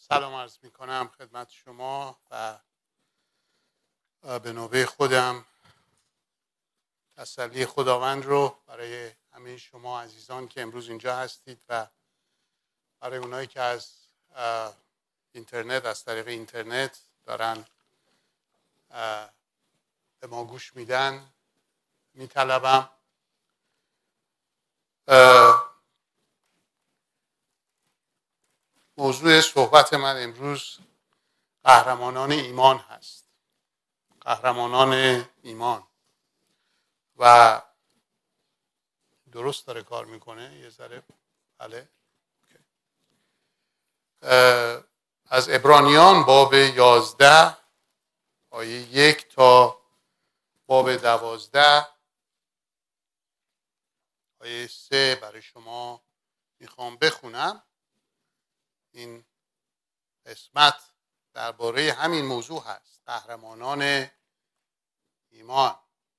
سلام عرض می کنم خدمت شما و به نوبه خودم تسلی خداوند رو برای همه شما عزیزان که امروز اینجا هستید و برای اونایی که از اینترنت، از طریق اینترنت دارن به ما گوش میدن میطلبم. موضوع صحبت من امروز قهرمانان ایمان هست. قهرمانان ایمان. و درست داره کار میکنه یه ذره؟ بله. از عبرانیان باب 11 آیه 1 تا باب 12 آیه 3 برای شما میخوام بخونم. این قسمت درباره همین موضوع هست، قهرمانان ایمان.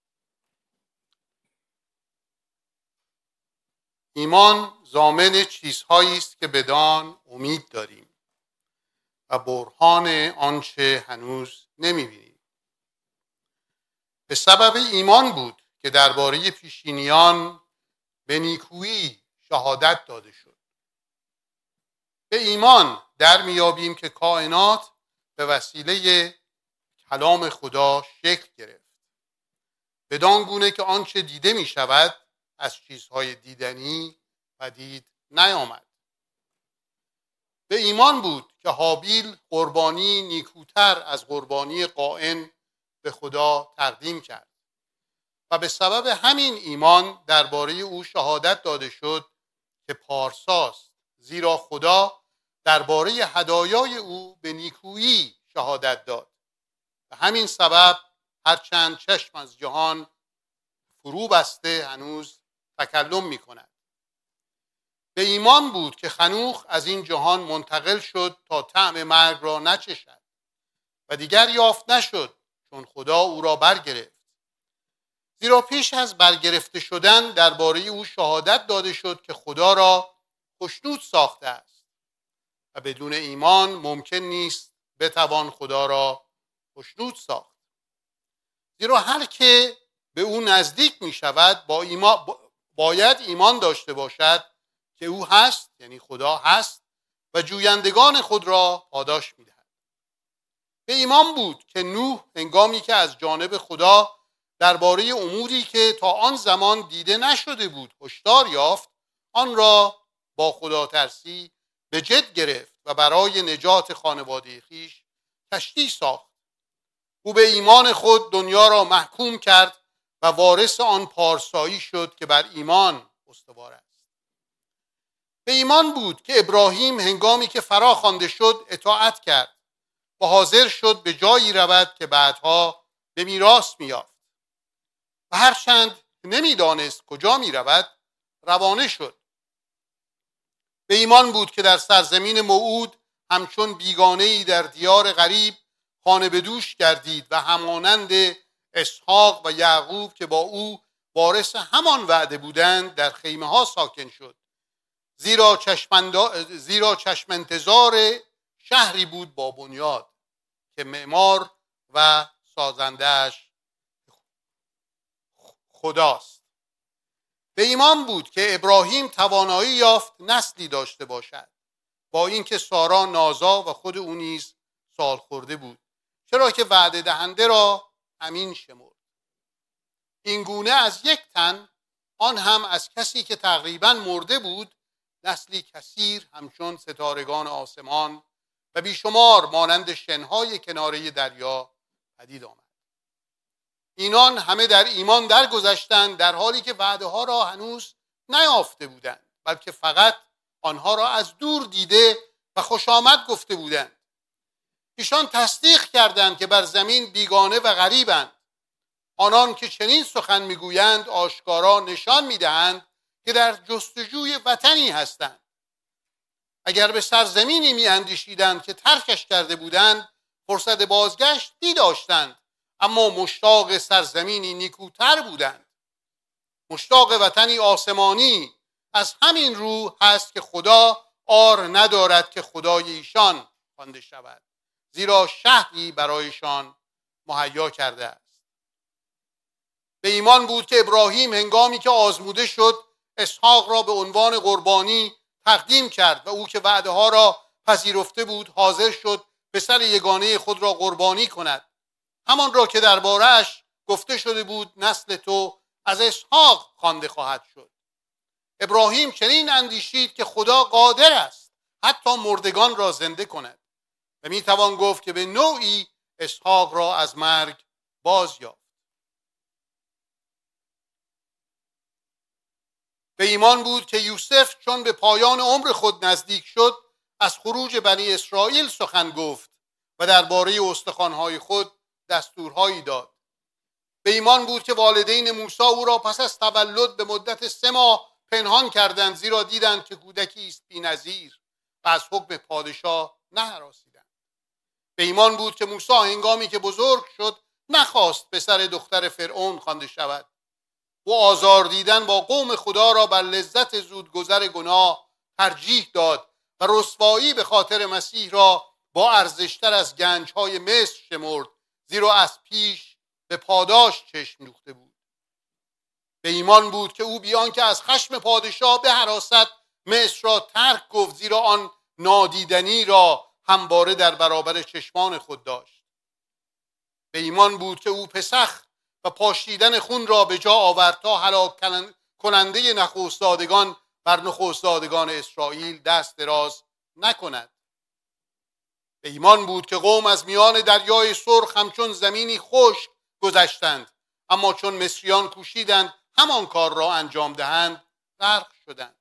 ایمان ضامن چیزهایی است که بدان امید داریم و برهان آنچه هنوز نمی‌بینیم. به سبب ایمان بود که درباره پیشینیان به نیکویی شهادت داده شد. به ایمان در میابیم که کائنات به وسیله کلام خدا شکل گرفت، بدان گونه که آنچه دیده می شود از چیزهای دیدنی پدید نیامد. به ایمان بود که هابیل قربانی نیکوتر از قربانی قائن به خدا تقدیم کرد و به سبب همین ایمان درباره او شهادت داده شد که پارساست، زیرا خدا درباره هدایای او به نیکویی شهادت داد. به همین سبب هرچند چشم از جهان فرو بسته هنوز تکلم می کند. به ایمان بود که خنوخ از این جهان منتقل شد تا طعم مرگ را نچشد و دیگر یافت نشد، چون خدا او را برگرفت. زیرا پیش از برگرفته شدن درباره او شهادت داده شد که خدا را خوشنود ساخته است و بدون ایمان ممکن نیست بتوان خدا را خوشنود ساخت. زیرا هر که به او نزدیک می شود باید ایمان داشته باشد که او هست، یعنی خدا هست، و جویندگان خود را پاداش می دهد. به ایمان بود که نوح هنگامی که از جانب خدا درباره اموری که تا آن زمان دیده نشده بود هشدار یافت، آن را با خدا ترسی به جد گرفت و برای نجات خانواده خویش کشتی ساخت. او به ایمان خود دنیا را محکوم کرد و وارث آن پارسایی شد که بر ایمان استوار است. به ایمان بود که ابراهیم هنگامی که فرا خوانده شد اطاعت کرد و حاضر شد به جایی رود که بعدها به میراث می‌یافت. و هرچند نمی‌دانست کجا می‌رود روانه شد. به ایمان بود که در سرزمین موعود همچون بیگانه‌ای در دیار غریب خانه به دوش گردید و همانند اسحاق و یعقوب که با او وارث همان وعده بودند در خیمه ها ساکن شد، زیرا چشم انتظار شهری بود با بنیاد که معمار و سازنده‌اش خداست. به ایمان بود که ابراهیم توانایی یافت نسلی داشته باشد، با اینکه سارا نازا و خود او نیز سال خورده بود، چرا که وعده دهنده را امین شمرد. این گونه از یک تن، آن هم از کسی که تقریبا مرده بود، نسلی کثیر همچون ستارگان آسمان و بیشمار مانند شنهای کناره دریا پدید آمد. اینان همه در ایمان درگذشتند در حالی که وعده ها را هنوز نیافته بودند، بلکه فقط آنها را از دور دیده و خوش آمد گفته بودند. ایشان تصدیق کردند که بر زمین بیگانه و غریبند. آنان که چنین سخن میگویند آشکارا نشان میدهند که در جستجوی وطنی هستند. اگر به سرزمینی میاندیشیدند که ترکش کرده بودند فرصت بازگشت داشتند، اما مشتاق سرزمینی نیکوتر بودند. مشتاق وطنی آسمانی. از همین رو هست که خدا عار ندارد که خدای ایشان خوانده شود، زیرا شهری برایشان مهیا کرده است. به ایمان بود که ابراهیم هنگامی که آزموده شد اسحاق را به عنوان قربانی تقدیم کرد و او که وعده ها را پذیرفته بود حاضر شد پسر یگانه خود را قربانی کند، همان را که درباره‌اش گفته شده بود نسل تو از اسحاق خوانده خواهد شد. ابراهیم چنین اندیشید که خدا قادر است حتی مردگان را زنده کند و میتوان گفت که به نوعی اسحاق را از مرگ باز یافت. به ایمان بود که یوسف چون به پایان عمر خود نزدیک شد از خروج بنی اسرائیل سخن گفت و درباره استخوان‌های خود دستورهایی داد. به ایمان بود که والدین موسی او را پس از تولد به مدت 3 ماه پنهان کردند، زیرا دیدند که کودکی است بی‌نظیر و از حکم پادشاه نهراسیدند. به ایمان بود که موسی هنگامی که بزرگ شد نخواست پسر دختر فرعون خوانده شود. او آزار دیدن با قوم خدا را بر لذت زودگذر گناه ترجیح داد و رسوایی به خاطر مسیح را با ارزشتر از گنجهای مصر شمرد، زیرا از پیش به پاداش چشم دوخته بود. به ایمان بود که او بیان که از خشم پادشاه بهراست مصر را ترک گفت، زیرا آن نادیدنی را همواره در برابر چشمان خود داشت. به ایمان بود که او پسخ و پاشیدن خون را به جا آورد تا هلاک کننده نخستزادگان بر نخستزادگان اسرائیل دست دراز نکند. به ایمان بود که قوم از میان دریای سرخ همچون زمینی خشک گذشتند، اما چون مصریان کوشیدند همان کار را انجام دهند غرق شدند.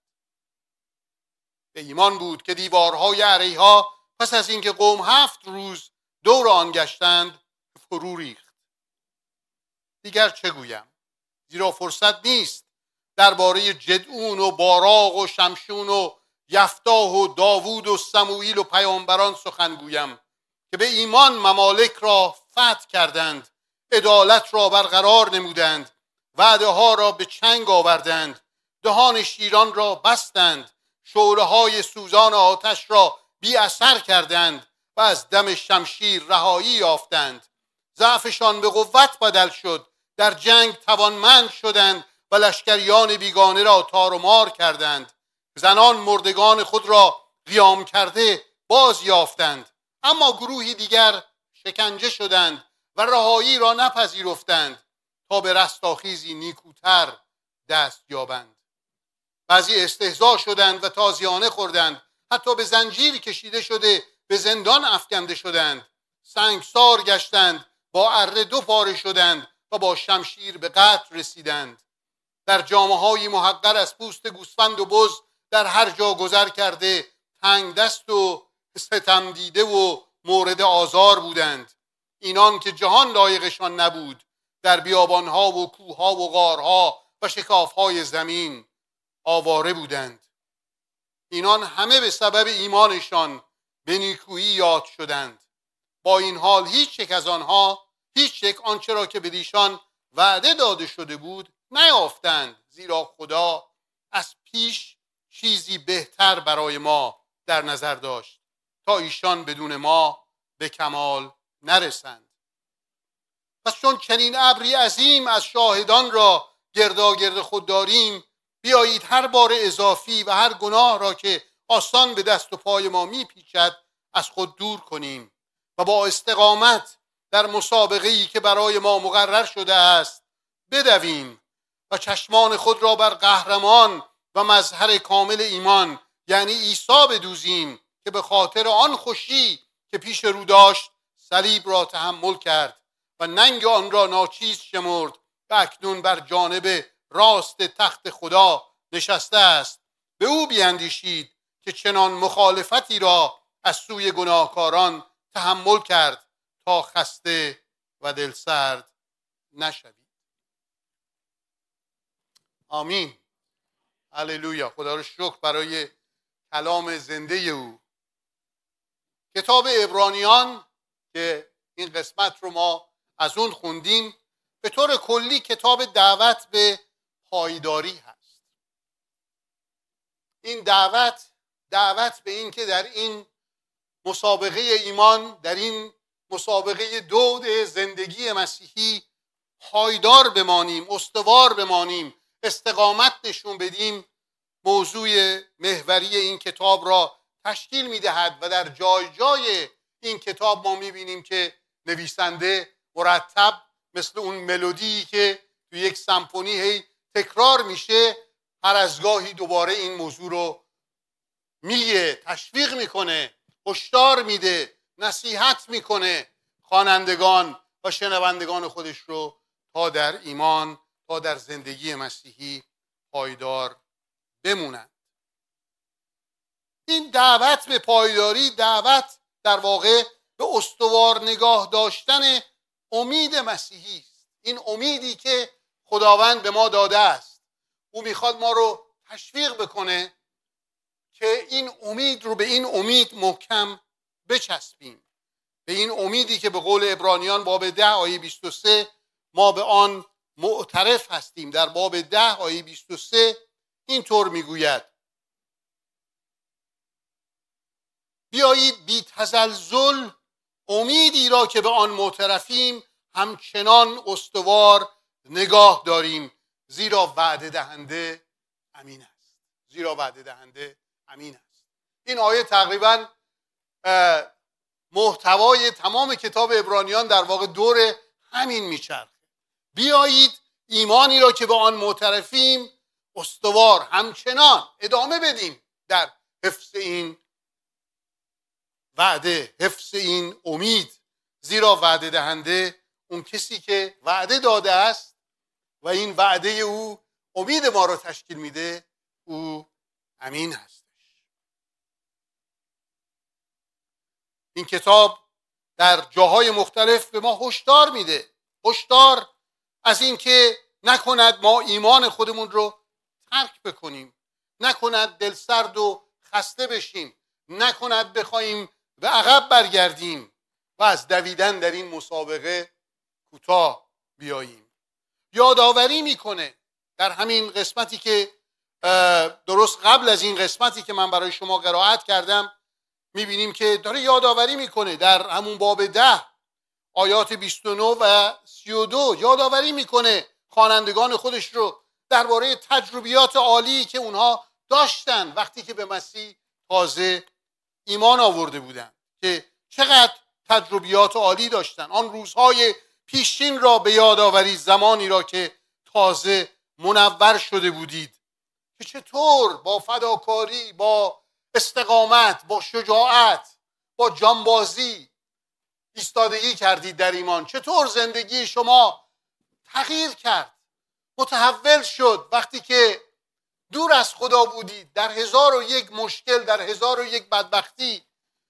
به ایمان بود که دیوارهای عریها پس از اینکه قوم 7 روز دور آن گشتند فرو ریخت. دیگر چه گویم؟ زیرا فرصت نیست درباره جدعون و باراق و شمشون و یفتاه و داوود و سموئیل و پیامبران سخن گویم که به ایمان ممالک را فتح کردند، عدالت را برقرار نمودند، وعده ها را به چنگ آوردند، دهان شیران را بستند، شعله های سوزان آتش را بی اثر کردند و از دم شمشیر رهایی یافتند. ضعفشان به قوت بدل شد، در جنگ توانمند شدند و لشکریان بیگانه را تار و مار کردند. زنان مردگان خود را قیام کرده باز یافتند، اما گروهی دیگر شکنجه شدند و رهایی را نپذیرفتند تا به رستاخیزی نیکوتر دست یابند. بعضی استهزا شدند و تازیانه خوردند، حتی به زنجیر کشیده شده به زندان افکنده شدند. سنگسار گشتند، با اره 2 پاره شدند و با شمشیر به قتل رسیدند. در جامه‌های محقر از پوست گوسفند و بز در هر جا گذر کرده تنگ دست و ستم دیده و مورد آزار بودند. اینان که جهان لایقشان نبود در بیابانها و کوهها و غارها و شکافهای زمین آواره بودند. اینان همه به سبب ایمانشان به نیکویی یاد شدند. با این حال هیچ یک از آنها هیچ یک آنچه را که بدیشان وعده داده شده بود نیافتند، زیرا خدا از پیش چیزی بهتر برای ما در نظر داشت تا ایشان بدون ما به کمال نرسند. پس چون چنین ابری عظیم از شاهدان را گرداگرد خود داریم، بیایید هر بار اضافی و هر گناه را که آسان به دست و پای ما میپیچد از خود دور کنیم و با استقامت در مسابقه‌ای که برای ما مقرر شده است بدویم و چشمان خود را بر قهرمان و مظهر کامل ایمان یعنی عیسی بدوزیم که به خاطر آن خوشی که پیش رو داشت صلیب را تحمل کرد و ننگ آن را ناچیز شمرد و اکنون بر جانب راست تخت خدا نشسته است. به او بیندیشید که چنان مخالفتی را از سوی گناهکاران تحمل کرد تا خسته و دلسرد نشوید. آمین. هللویا. خدا رو شکر برای کلام زنده او. کتاب عبرانیان که این قسمت رو ما از اون خوندیم به طور کلی کتاب دعوت به پایداری هست. این دعوت به این که در این مسابقه ایمان، در این مسابقه دود زندگی مسیحی پایدار بمانیم، استوار بمانیم، استقامت نشون بدیم، موضوع محوری این کتاب را تشکیل می‌دهد و در جای جای این کتاب ما می‌بینیم که نویسنده مرتب مثل اون ملودی که توی یک سمفونی هی تکرار میشه، هر از گاهی دوباره این موضوع رو میگه، تشویق میکنه، هشدار میده، نصیحت میکنه خوانندگان و شنوندگان خودش رو تا در ایمان، تا در زندگی مسیحی پایدار بمونند. این دعوت به پایداری، دعوت در واقع به استوار نگاه داشتن امید مسیحی است. این امیدی که خداوند به ما داده است، او میخواد ما رو تشویق بکنه که این امید رو به این امید محکم بچسبیم، به این امیدی که به قول عبرانیان باب 10 آیه 23 ما به آن معترف هستیم. در باب 10 آیه 23 اینطور میگوید: بیایید بی تزلزل امیدی را که به آن معترفیم همچنان استوار نگاه داریم، زیرا وعده دهنده امین است. زیرا وعده دهنده امین است. این آیه تقریبا محتوای تمام کتاب عبرانیان در واقع دور همین میچرخه. بیایید ایمانی را که به آن معترفیم استوار همچنان ادامه بدیم در حفظ این وعده، حفظ این امید، زیرا وعده دهنده اون کسی که وعده داده است و این وعده او امید ما رو تشکیل میده، او امین هستش. این کتاب در جاهای مختلف به ما هشدار میده، هشدار از این که نکند ما ایمان خودمون رو ترک بکنیم، نکند دلسرد و خسته بشیم، نکند بخوایم به عقب برگردیم و از دویدن در این مسابقه کوتاه بیاییم. یادآوری میکنه در همین قسمتی که درست قبل از این قسمتی که من برای شما قرائت کردم، میبینیم که داره یادآوری میکنه در همون باب 10 آیات 29 و 32 یادآوری میکنه خوانندگان خودش رو درباره تجربیات عالی که اونها داشتن وقتی که به مسیح تازه ایمان آورده بودن، که چقدر تجربیات عالی داشتن. آن روزهای پیشین را به یاد آورید، زمانی را که تازه منور شده بودید، که چطور با فداکاری، با استقامت، با شجاعت، با جانبازی ایستادگی کردید در ایمان. چطور زندگی شما تغییر کرد، متحول شد وقتی که دور از خدا بودید، در 1001 مشکل، در 1001 بدبختی،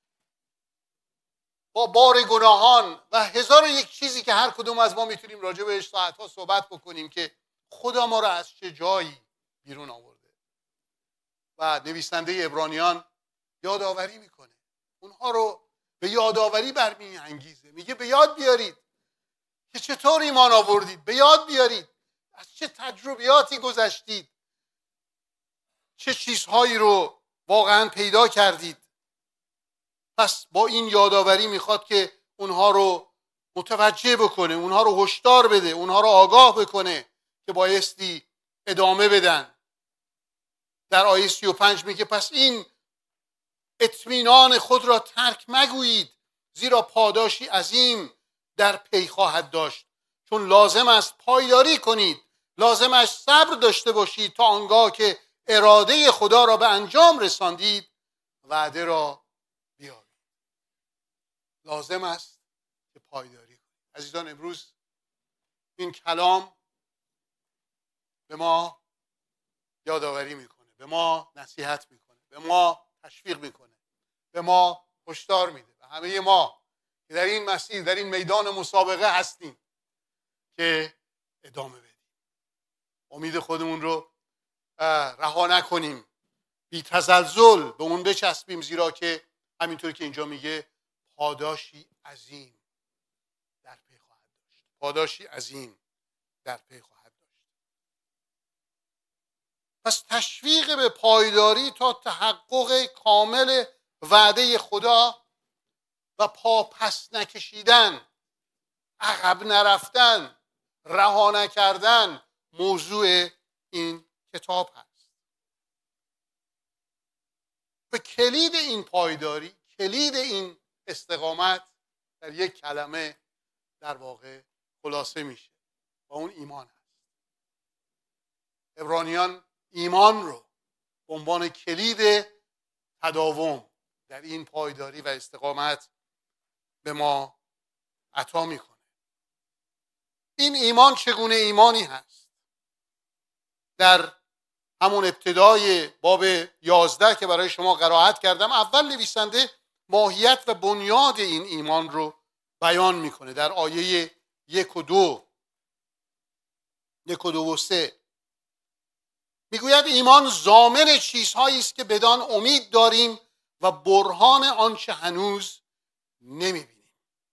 با بار گناهان و 1001 چیزی که هر کدوم از ما میتونیم راجع بهش ساعت‌ها صحبت بکنیم که خدا ما را از چه جایی بیرون آورده. و نویسنده عبرانیان یادآوری میکنه، اونها رو به یادآوری برمی‌انگیزه، میگه به یاد بیارید که چطور ایمان آوردید، به یاد بیارید از چه تجربیاتی گذشتید، چه چیزهایی رو واقعا پیدا کردید. پس با این یادآوری میخواد که اونها رو متوجه بکنه، اونها رو هشدار بده، اونها رو آگاه بکنه که بایستی ادامه بدن. در آیه 35 میگه پس این اطمینان خود را ترک مگویید، زیرا پاداشی عظیم در پی خواهد داشت. چون لازم است پایداری کنید، لازم است صبر داشته باشید تا آنگاه که اراده خدا را به انجام رساندید وعده را بیابید. لازم است که پایداری کنید. عزیزان، امروز این کلام به ما یادآوری میکنه، به ما نصیحت میکنه، به ما تشویق میکنه، به ما هشدار میده، و همه ما که در این مسیر، در این میدان مسابقه هستیم، که ادامه بدیم، امید خودمون رو رها نکنیم، بی تزلزل به اون بچسبیم، زیرا که همینطور که اینجا میگه پاداشی عظیم در پی خواهد داشت. پاداشی عظیم در پی خواهد داشت. پس تشویق به پایداری تا تحقق کامل وعده خدا و پا پس نکشیدن، عقب نرفتن، رها نکردن موضوع این کتاب هست. و کلید این پایداری، کلید این استقامت در یک کلمه در واقع خلاصه میشه و اون ایمان هست. عبرانیان ایمان رو به عنوان کلید تداوم در این پایداری و استقامت به ما عطا میکنه. این ایمان چگونه ایمانی هست؟ در همون ابتدای باب 11 که برای شما قرائت کردم، اول نویسنده ماهیت و بنیاد این ایمان رو بیان میکنه. در آیه 1 و 2 و 3 میگوید ایمان ضامن چیزهایی است که بدان امید داریم و برهان آنچه هنوز نمیبینیم.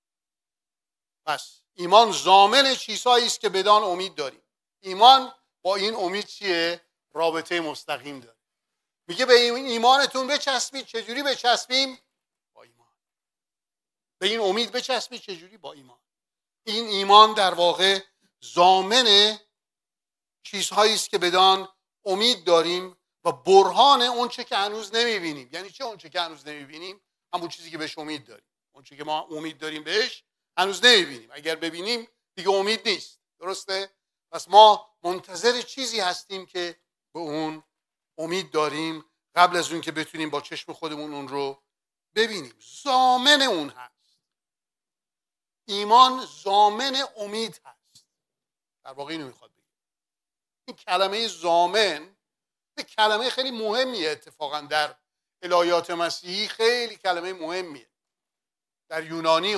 پس ایمان ضامن چیزهایی است که بدان امید داریم. ایمان با این امید چیه؟ رابطه مستقیم داره. میگه به این ایمانتون بچسبید. چجوری بچسبیم؟ با ایمان. به این امید بچسبید. چجوری؟ با ایمان. این ایمان در واقع ضامن چیزهایی است که بدان امید داریم و برهان اون چه که هنوز نمیبینیم. یعنی چه اون چه که هنوز نمیبینیم؟ همون چیزی که بهش امید داریم. اون چیزی که ما امید داریم بهش هنوز نمیبینیم. اگر ببینیم دیگه امید نیست. درسته؟ پس ما منتظر چیزی هستیم که به اون امید داریم قبل از اون که بتونیم با چشم خودمون اون رو ببینیم. ضامن اون هست. ایمان ضامن امید هست. در واقع اینو میخواد بگه. این کلمه ضامن به کلمه خیلی مهمیه. اتفاقا در الهیات مسیحی خیلی کلمه مهمیه. در یونانی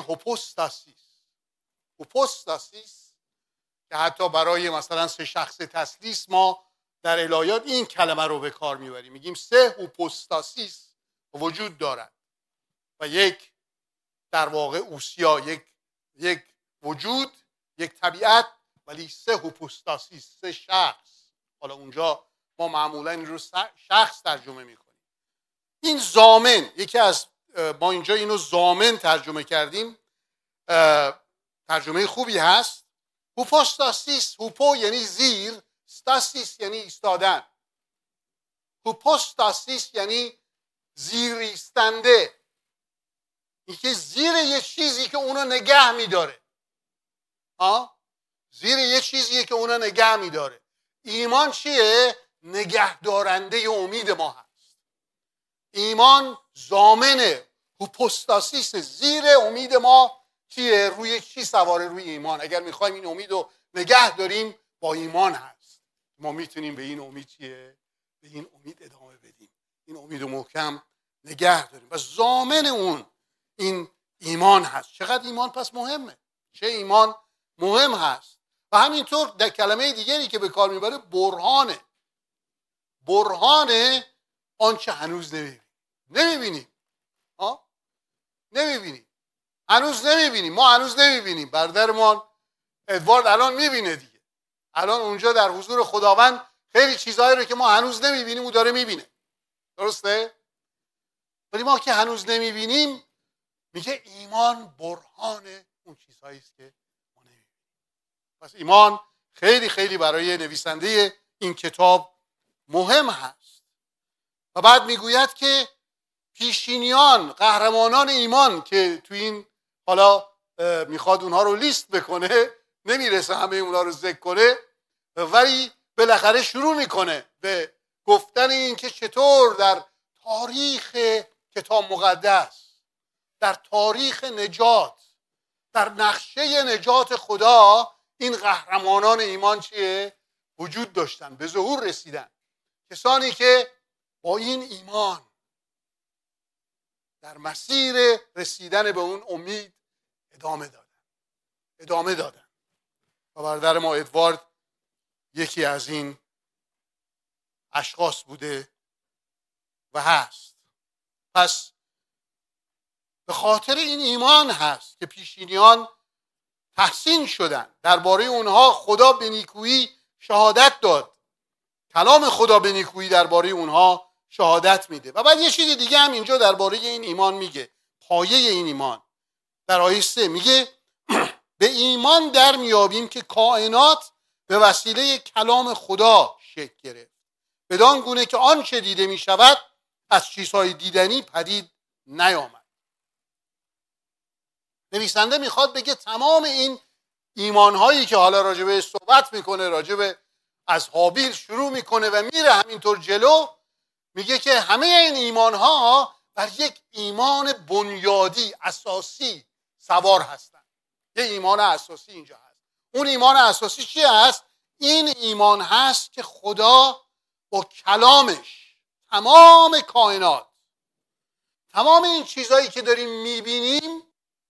هوپوستاسیس که حتی برای مثلا 3 شخص تثلیث ما در الهیات این کلمه رو به کار میبریم. میگیم 3 هوپوستاسیس وجود دارد و یک در واقع اوسیا، یک وجود، یک طبیعت، ولی 3 هوپوستاسیس، 3 شخص. حالا اونجا ما معمولا این رو شخص ترجمه میکنیم. این ضامن، یکی از ما اینجا اینو ضامن ترجمه کردیم، ترجمه خوبی هست. هوپوستاسیس، هوپو یعنی زیر، ستاسیس یعنی ایستادن. هوپوستاسیس یعنی زیر ایستنده. این که زیر یه چیزی که اونو نگه میداره. زیر یه چیزیه که اونو نگه میداره. ایمان چیه؟ نگه دارنده امید ما هست. ایمان ضامن هوپوستاسیس، زیر امید ما چیه؟ روی چی سواره؟ روی ایمان. اگر میخوایم این امید رو نگه داریم با ایمان هست. ما میتونیم به این امید چیه؟ به این امید ادامه بدیم. این امید رو محکم نگه داریم و ضامن اون این ایمان هست. چقدر ایمان پس مهمه. چه ایمان مهم هست. و همینطور در کلمه دیگری که به کار میبره برهانه. برهانه آنچه هنوز نمیبینیم. نمیبینیم. هنوز نمیبینیم. ما هنوز نمیبینیم. برادرمان ادوارد الان میبینه دیگه. الان اونجا در حضور خداوند خیلی چیزهایی رو که ما هنوز نمیبینیم او داره میبینه. درسته؟ ولی ما که هنوز نمیبینیم، میگه ایمان برهان اون چیزهایی است که ما نمیبینیم. پس ایمان خیلی خیلی برای نویسنده این کتاب مهم هست. و بعد میگوید که پیشینیان، قهرمانان ایمان که تو این حالا میخواد اونها رو لیست بکنه، نمیرسه همه اونها رو ذکر کنه، ولی بالاخره شروع میکنه به گفتن این که چطور در تاریخ کتاب مقدس، در تاریخ نجات، در نقشه نجات خدا، این قهرمانان ایمان چیه؟ وجود داشتن، به ظهور رسیدن. کسانی که با این ایمان در مسیر رسیدن به اون امید ادامه دادن. و برادر ما ادوارد یکی از این اشخاص بوده و هست. پس به خاطر این ایمان هست که پیشینیان تحسین شدن. درباره اونها خدا به نیکویی شهادت داد. کلام خدا به نیکویی درباره اونها شهادت میده. و بعد یه چیز دیگه هم اینجا درباره این ایمان میگه. پایه این ایمان در آیه 3 میگه به ایمان در میابیم که کائنات به وسیله کلام خدا شکل گرفت، بدان گونه که آنچه دیده میشود از چیزهای دیدنی پدید نیامد. نویسنده میخواد بگه تمام این ایمانهایی که حالا راجبه صحبت میکنه، راجبه از هابیل شروع میکنه و میره همینطور جلو، میگه که همه این ایمانها بر یک ایمان بنیادی اساسی سوار هستن. یه ایمان اساسی اینجا هست. اون ایمان اساسی چی هست؟ این ایمان هست که خدا با کلامش تمام کائنات، تمام این چیزهایی که داریم میبینیم،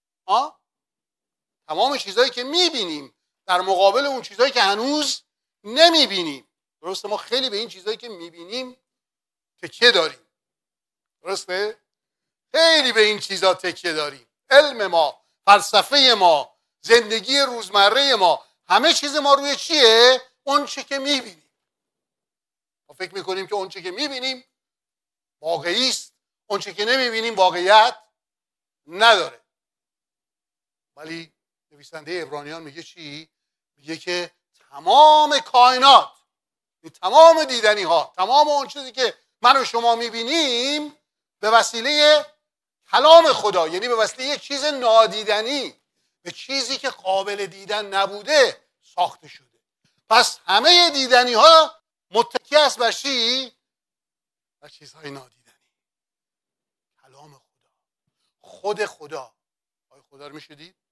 تمام چیزهایی که میبینیم در مقابل اون چیزهایی که هنوز نمیبینیم. درسته؟ ما خیلی به این چیزهایی که میبینیم تکیه داریم. درسته؟ خیلی به این چیزها تکیه داریم. علم ما، فلسفه ما، زندگی روزمره ما، همه چیز ما روی چیه؟ اون چی که میبینیم. ما فکر میکنیم که اون چی که میبینیم واقعی است، اون چی که نمیبینیم واقعیت نداره. ولی نویسنده عبرانیان میگه چی؟ میگه که تمام کائنات، تمام دیدنی ها، تمام اون چیزی که من و شما میبینیم به وسیله کلام خدا، یعنی به وسیله یک چیز نادیدنی، به چیزی که قابل دیدن نبوده ساخته شده. پس همه دیدنی ها متکی است بر چی؟ بر چیزهای نادیدنی. کلام خدا، خود خدا. آیا خدا رو میشه دید؟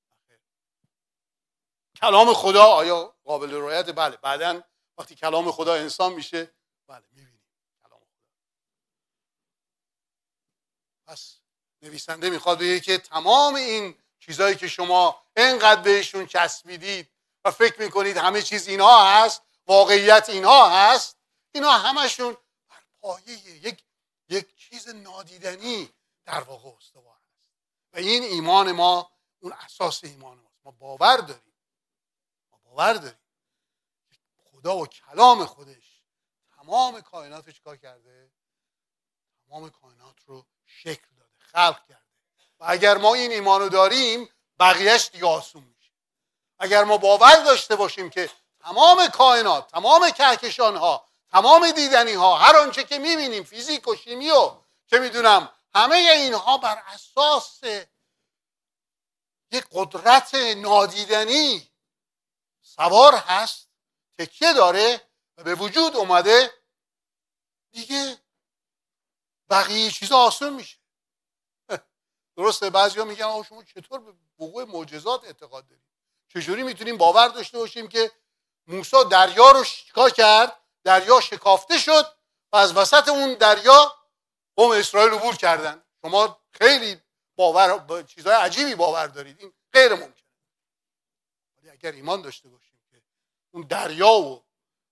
کلام خدا آیا قابل رؤیت؟ بله. بعدن وقتی کلام خدا انسان میشه، بله میبینیم کلام خدا. پس نویسنده میخواد بگه که تمام این چیزایی که شما اینقدر بهشون چسبیدید و فکر میکنید همه چیز اینها هست، واقعیت اینها هست، اینها همشون بر پایه یک چیز نادیدنی در واقع استوار هست. و این ایمان ما، اون اساس ایمان ماست. ما باور داریم خدا و کلام خودش تمام کائنات رو چیکار کرده؟ تمام کائنات رو شکل داده، خلق کرده. و اگر ما این ایمانو داریم، بقیهش دیگه آسون میشه. اگر ما باور داشته باشیم که تمام کائنات، تمام کهکشان ها، تمام دیدنی ها، هر آنچه که میبینیم، فیزیک و شیمی و که میدونم، همه اینها بر اساس یک قدرت نادیدنی سوار هست، تکیه داره و به وجود اومده، دیگه بقیه چیزا آسون میشه. درسته؟ بعضیا میگن آقا شما چطور به وقوع معجزات اعتقاد دارید؟ چجوری میتونیم باور داشته باشیم که موسی دریا رو چیکار کرد؟ دریا شکافته شد و از وسط اون دریا قوم اسرائیل عبور کردن. شما خیلی چیزای عجیبی باور دارید، این غیر ممکنه. ولی اگر ایمان داشته باشیم که اون دریا و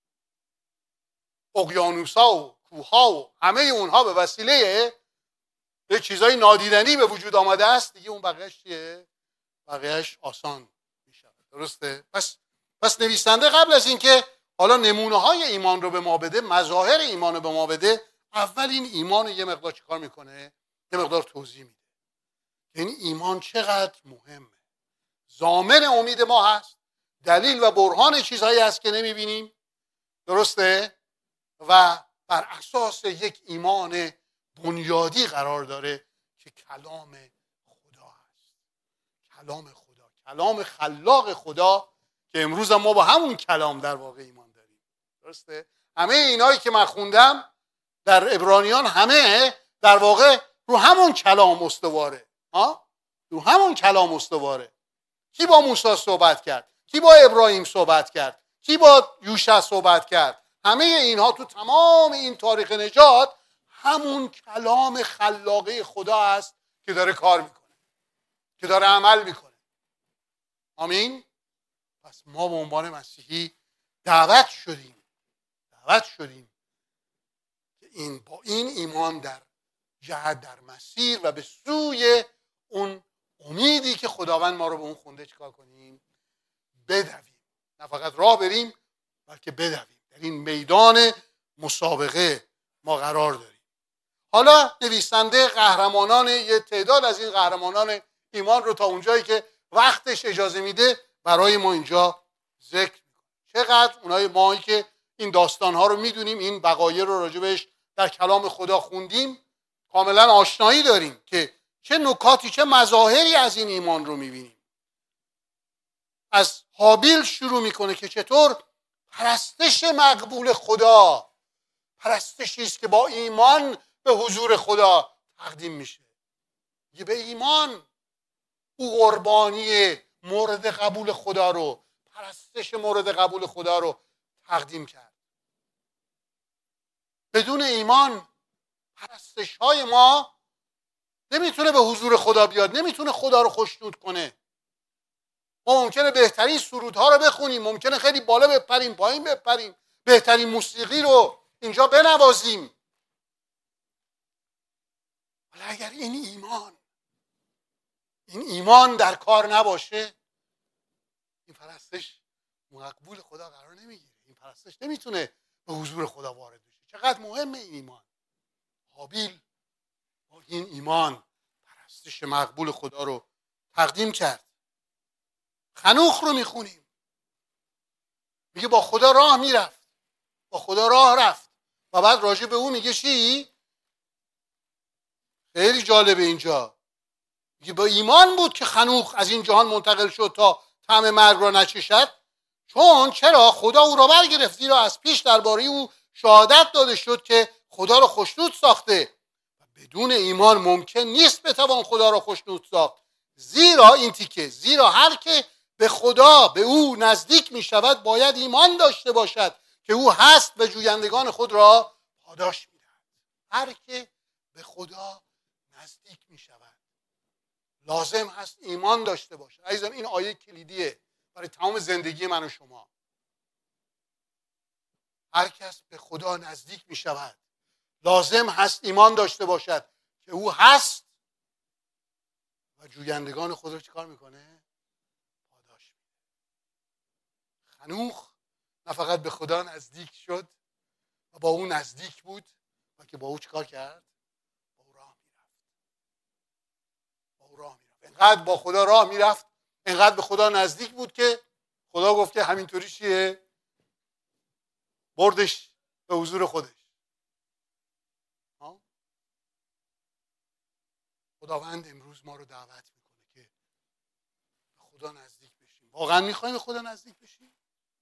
اقیانوسا و کوهها و همه اونها به وسیله یه چیزای نادیدنی به وجود آمده است، دیگه اون بقیه‌اش چیه؟ بقیه‌اش آسان میشه. درسته؟ پس نویسنده قبل از اینکه حالا نمونه‌های ایمان رو به ما بده، مظاهر ایمان رو به ما بده، اول این ایمان رو یه مقدار چیکار میکنه؟ یه مقدار توضیح میده. یعنی ایمان چقدر مهمه. ضامن امید ما هست، دلیل و برهان چیزهایی هست که نمیبینیم. درسته؟ و بر اساس یک ایمان بنیادی قرار داره که کلام خدا هست. کلام خدا، کلام خلاق خدا، که امروز ما با همون کلام در واقع ایمان داریم. درسته؟ همه اینایی که من خوندم در عبرانیان همه در واقع رو همون کلام استواره. رو همون کلام استواره. کی با موسی صحبت کرد؟ کی با ابراهیم صحبت کرد؟ کی با یوشع صحبت کرد؟ همه اینها تو تمام این تاریخ نجات همون کلام خلاقه خدا است که داره کار میکنه، که داره عمل میکنه. آمین؟ پس ما به عنوان مسیحی دعوت شدیم که با این ایمان در جهت، در مسیر و به سوی اون امیدی که خداوند ما رو به اون خونده چیکار کنیم؟ بدویم. نه فقط راه بریم، بلکه بدویم. در این میدان مسابقه ما قرار داریم. حالا نویسنده قهرمانان، یه تعداد از این قهرمانان ایمان رو تا اونجایی که وقتش اجازه میده برای ما اینجا ذکر میکنه. چقدر اونای مایی که این داستانها رو میدونیم، این وقایع رو راجبش در کلام خدا خوندیم، کاملا آشنایی داریم که چه نکاتی، چه مظاهری از این ایمان رو میبینیم. از هابیل شروع میکنه که چطور پرستش مقبول خدا پرستشی است که با ایمان به حضور خدا تقدیم میشه. یه به ایمان او قربانی مورد قبول خدا رو، پرستش مورد قبول خدا رو تقدیم کرد. بدون ایمان پرستش های ما نمیتونه به حضور خدا بیاد، نمیتونه خدا رو خوشنود کنه. ما ممکنه بهترین سرودها رو بخونیم، ممکنه خیلی بالا بپریم، پایین بپریم، بهترین موسیقی رو اینجا بنوازیم، ولی اگر این ایمان در کار نباشه، این پرستش مقبول خدا قرار نمیگیره. این پرستش نمیتونه به حضور خدا وارد بشه. چقدر مهمه این ایمان. هابیل با این ایمان پرستش مقبول خدا رو تقدیم کرد. خنوخ رو میخونیم، میگه با خدا راه میرفت، با خدا راه رفت و بعد راجع به او میگه چی؟ خیلی جالبه اینجا، میگه با ایمان بود که خنوخ از این جهان منتقل شد تا طعم مرگ را نچشد، چون چرا خدا او را برگرفت، زیرا از پیش درباره او شهادت داده شد که خدا را خوشنود ساخته. و بدون ایمان ممکن نیست بتوان خدا را خوشنود ساخت، زیرا این تیکه، زیرا هر که به خدا، به او نزدیک می شود باید ایمان داشته باشد که او هست و جویندگان خود را پاداش می دهد. هر که به خدا نزدیک می شود لازم هست ایمان داشته باشه. عزیزان این آیه کلیدیه برای تمام زندگی من و شما. هر کس به خدا نزدیک می شود لازم هست ایمان داشته باشد که او هست و جویندگان خود رو چیکار میکنه؟ پاداش میده. خنوخ نه فقط به خدا نزدیک شد و با او نزدیک بود و که با او چیکار کرد؟ با او راه میرفت. با او راه میرفت. انقدر با خدا راه میرفت، انقدر به خدا نزدیک بود که خدا گفت که همینطوری چیه؟ بردش به حضور خودش. خداوند امروز ما رو دعوت میکنه که به خدا نزدیک بشیم. واقعا میخوایم به خدا نزدیک بشیم؟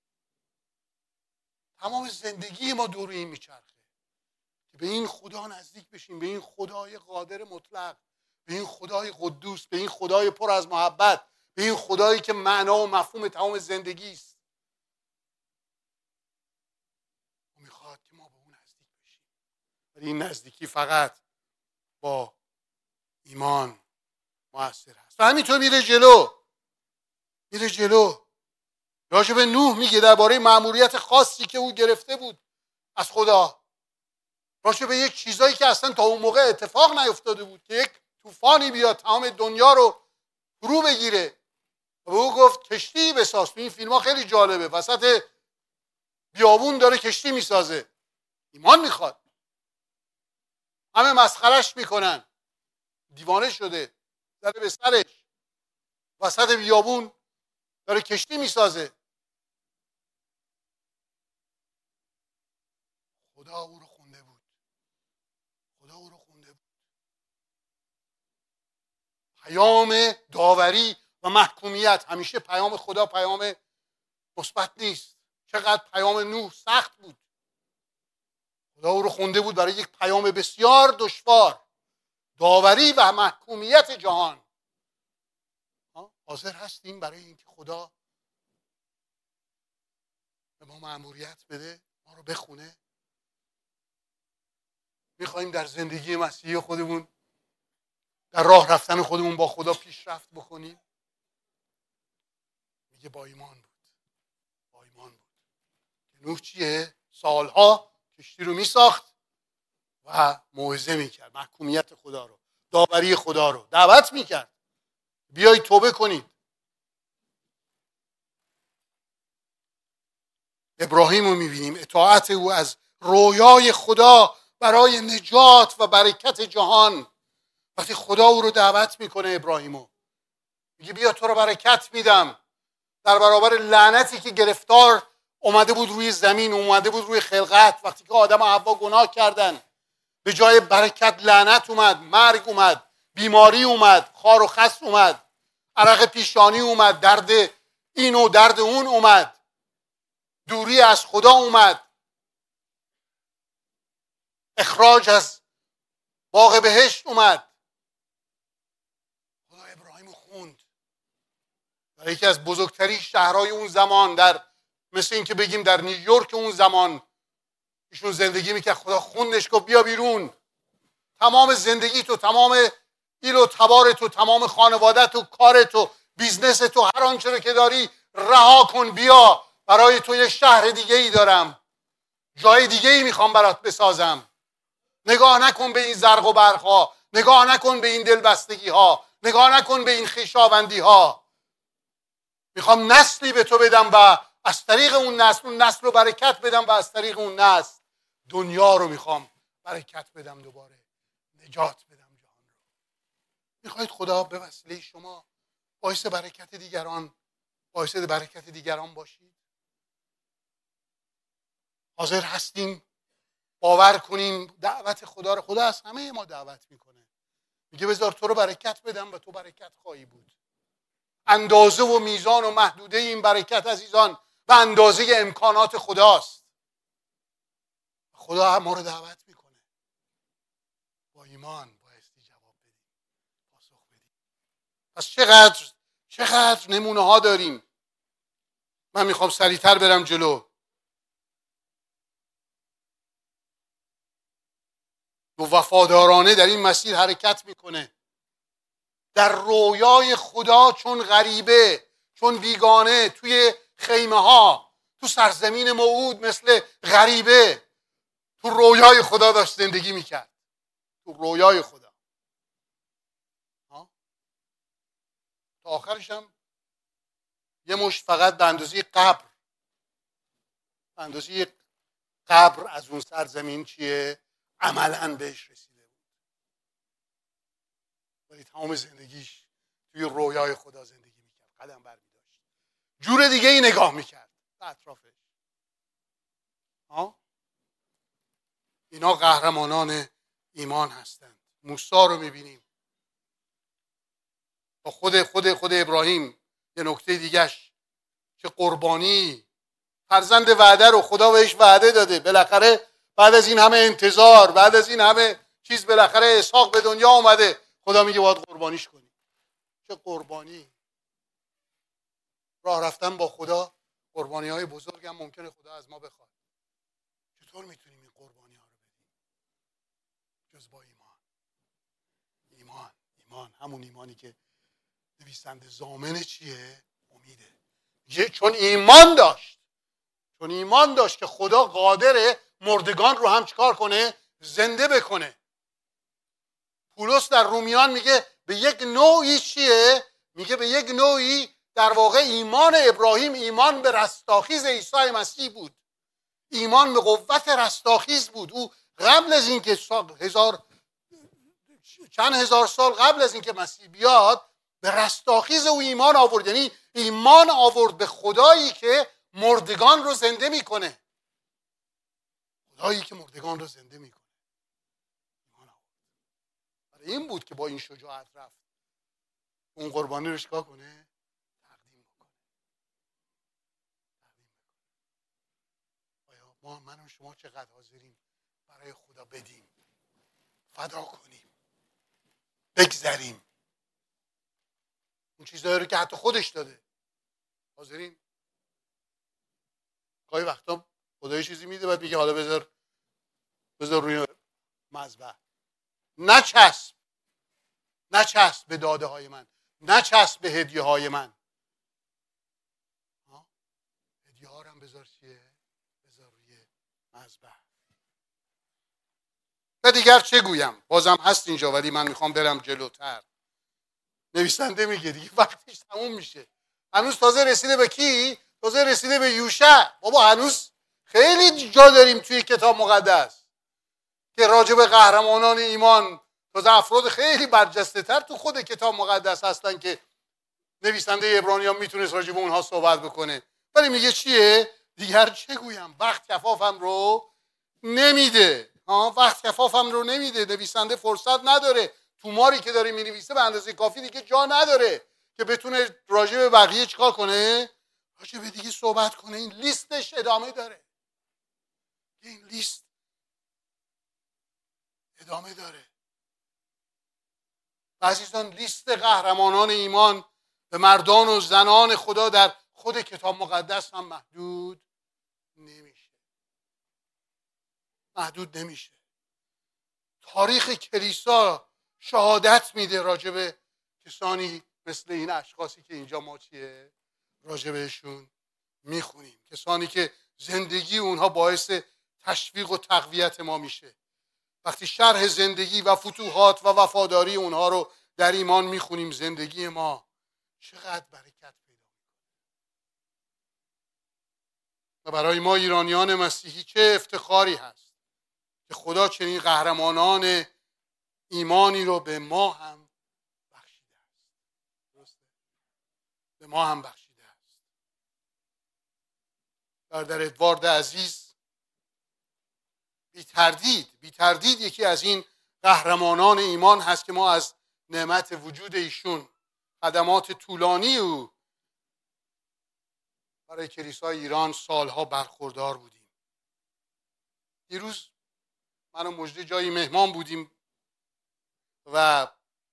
تمام زندگی ما دور این میچرخه که به این خدا نزدیک بشیم، به این خدای قادر مطلق، به این خدای قدوس، به این خدای پر از محبت، به این خدایی که معنا و مفهوم تمام زندگی است. او میخواد که ما به اون نزدیک بشیم، ولی این نزدیکی فقط با ایمان مؤثر هست. و همینطور میره جلو. راجع به نوح میگه درباره مأموریت خاصی که او گرفته بود از خدا، راجع به یک چیزایی که اصلا تا اون موقع اتفاق نیفتاده بود که یک طوفانی بیاد تمام دنیا رو فرو بگیره و به او گفت کشتی بساز. تو این فیلم ها خیلی جالبه، وسط بیابون داره کشتی میسازه. ایمان میخواد. همه مسخرش میکنن، دیوانه شده، زده به سرش، وسط بیابون داره کشتی میسازه. خدا او رو خونده بود. پیام داوری و محکومیت، همیشه پیام خدا پیام مثبت نیست. چقدر پیام نوح سخت بود. خدا او رو خونده بود برای یک پیام بسیار دشوار، داوری و محکومیت جهان. حاضر هستیم برای اینکه خدا به ما مأموریت بده، ما رو بخونه؟ میخوایم در زندگی مسیحی خودمون، در راه رفتن خودمون با خدا پیشرفت بکنیم؟ میگه با ایمان بود. نوح چیه؟ سالها کشتی رو میساخت و موعظه میکرد، محکومیت خدا رو، داوری خدا رو دعوت میکرد، بیایید توبه کنید. ابراهیم رو میبینیم، اطاعت او از رویای خدا برای نجات و برکت جهان. وقتی خدا او رو دعوت میکنه ابراهیمو میگه بیا تو رو برکت میدم در برابر لعنتی که گرفتار اومده بود روی زمین، اومده بود روی خلقت. وقتی که آدم و حوا گناه کردن، به جای برکت لعنت اومد، مرگ اومد، بیماری اومد، خار و خس اومد، عرق پیشانی اومد، درد این و درد اون اومد، دوری از خدا اومد، اخراج از باغ بهشت اومد. خدا ابراهیم خوند در یکی از بزرگترین شهرهای اون زمان، در مثل این که بگیم در نیویورک اون زمان ایشون زندگی میکرد. خدا خوندش، گفت بیا بیرون، تمام زندگی تو، تمام ایل و تبار تو، تمام خانواده تو، کار تو، بیزنس تو، هر آنچه رو که داری رها کن، بیا برای تو یه شهر دیگه ای دارم، جای دیگه ای میخوام برات بسازم. نگاه نکن به این زرق و برق ها، نگاه نکن به این دلبستگی ها، نگاه نکن به این خویشاوندی ها. میخوام نسلی به تو بدم و از طریق اون نسل رو برکت بدم و از طریق اون نسل دنیا رو میخوام برکت بدم، دوباره نجات بدم جهان رو. میخواید خدا به وسیله شما باعث برکت دیگران باشید؟ حاضر هستیم باور کنیم دعوت خدا رو؟ خدا از همه ما دعوت میکنه، میگه بذار تو رو برکت بدم و تو برکت خواهی بود. اندازه و میزان و محدوده این برکت عزیزان و اندازه امکانات خداست. خدا ما رو دعوت میکنه با ایمان بایستی جواب بدیم، پاسخ بدیم. پس چقدر نمونه ها داریم. من میخوام سریعتر برم جلو. و وفادارانه در این مسیر حرکت میکنه، در رویای خدا چون غریبه، چون بیگانه، توی خیمه ها، تو سرزمین موعود مثل غریبه تو رویای خدا داشت زندگی میکرد. تو رویای خدا تا آخرش هم یه مشت فقط به اندازه قبر از اون سرزمین چیه؟ عملاً بهش رسیده بود، ولی تمام زندگیش توی رویای خدا زندگی میکرد، قدم برمی داشت، جور دیگه ای نگاه میکرد به اطرافش. اینا قهرمانان ایمان هستند. موسی رو میبینیم با خود ابراهیم. یه نکته دیگهش که قربانی فرزند وعده رو خدا بهش وعده داده، بالاخره بعد از این همه انتظار، بعد از این همه چیز، بالاخره اسحاق به دنیا اومده. خدا میگه باید قربانیش کنی. چه قربانی! راه رفتن با خدا قربانی های بزرگ هم ممکنه خدا از ما بخواد. چطور میتونیم این قربانی ها رو بدیم جز با ایمان همون ایمانی که نویسنده ضامن چیه؟ امیده. چون ایمان داشت که خدا قادره مردگان رو هم چیکار کنه؟ زنده بکنه. پولس در رومیان میگه به یک نوعی چیه؟ میگه به یک نوعی در واقع ایمان ابراهیم ایمان به رستاخیز عیسی مسیح بود، ایمان به قوت رستاخیز بود. او قبل از اینکه چند هزار سال قبل از اینکه مسیح بیاد به رستاخیز او ایمان آورد، یعنی ایمان آورد به خدایی که مردگان رو زنده میکنه. خدایی که مردگان رو زنده میکنه ایمان آورد. برای این بود که با این شجاعت رفت اون قربانی رو چیکار کنه؟ تقدیم بکنه. آیا من و شما چقدر حاضریم برای خدا بدیم، فدا کنیم، بگذریم اون چیزایی رو که حتی خودش داده؟ حاضرین؟ گاهی وقتا خدا چیزی میده بعد میگه حالا بذار روی مذبح. نچسب به داده های من، نچسب به هدیه های من. هدیه ها رو هم بذار چیه؟ بذار روی مذبح. و دیگر چه گویم؟ بازم هست اینجا ولی من میخوام برم جلوتر. نویسنده میگه دیگه وقتش تموم میشه. هنوز تازه رسیده به کی؟ تازه رسیده به یوشع. بابا هنوز خیلی جا داریم توی کتاب مقدس که راجع به قهرمانان ایمان، تازه افراد خیلی برجسته تر تو خود کتاب مقدس هستن که نویسنده عبرانیان میتونست راجع به اونها صحبت بکنه، ولی میگه چیه؟ دیگر چه گویم، وقت کفافم رو نمیده. وقت کفافم رو نمیده. نویسنده فرصت نداره، توماری که داره مینویسه به اندازه کافی دیگه جا نداره که بتونه راجع به بقیه چیکار کنه؟ راجع به دیگه صحبت کنه. این لیستش ادامه داره. این لیست ادامه داره. عزیزان، لیست قهرمانان ایمان به مردان و زنان خدا در خود کتاب مقدس هم محدود نمیشه. محدود نمیشه. تاریخ کلیسا شهادت میده راجع به کسانی مثل این اشخاصی که اینجا ما چیه راجع بهشون میخونیم، کسانی که زندگی اونها باعث تشویق و تقویت ما میشه. وقتی شرح زندگی و فتوحات و وفاداری اونها رو در ایمان میخونیم، زندگی ما چقدر برکت پیدا میکنه. و برای ما ایرانیان مسیحی چه افتخاری هست که خدا چنین قهرمانان ایمانی رو به ما هم بخشیده است. درسته؟ به ما هم بخشیده است. برادر ادوارد عزیز بی تردید یکی از این قهرمانان ایمان هست که ما از نعمت وجود ایشون، خدمات طولانی او برای کلیسای ایران سالها برخوردار بودیم. دیروز من و مجدی جایی مهمان بودیم و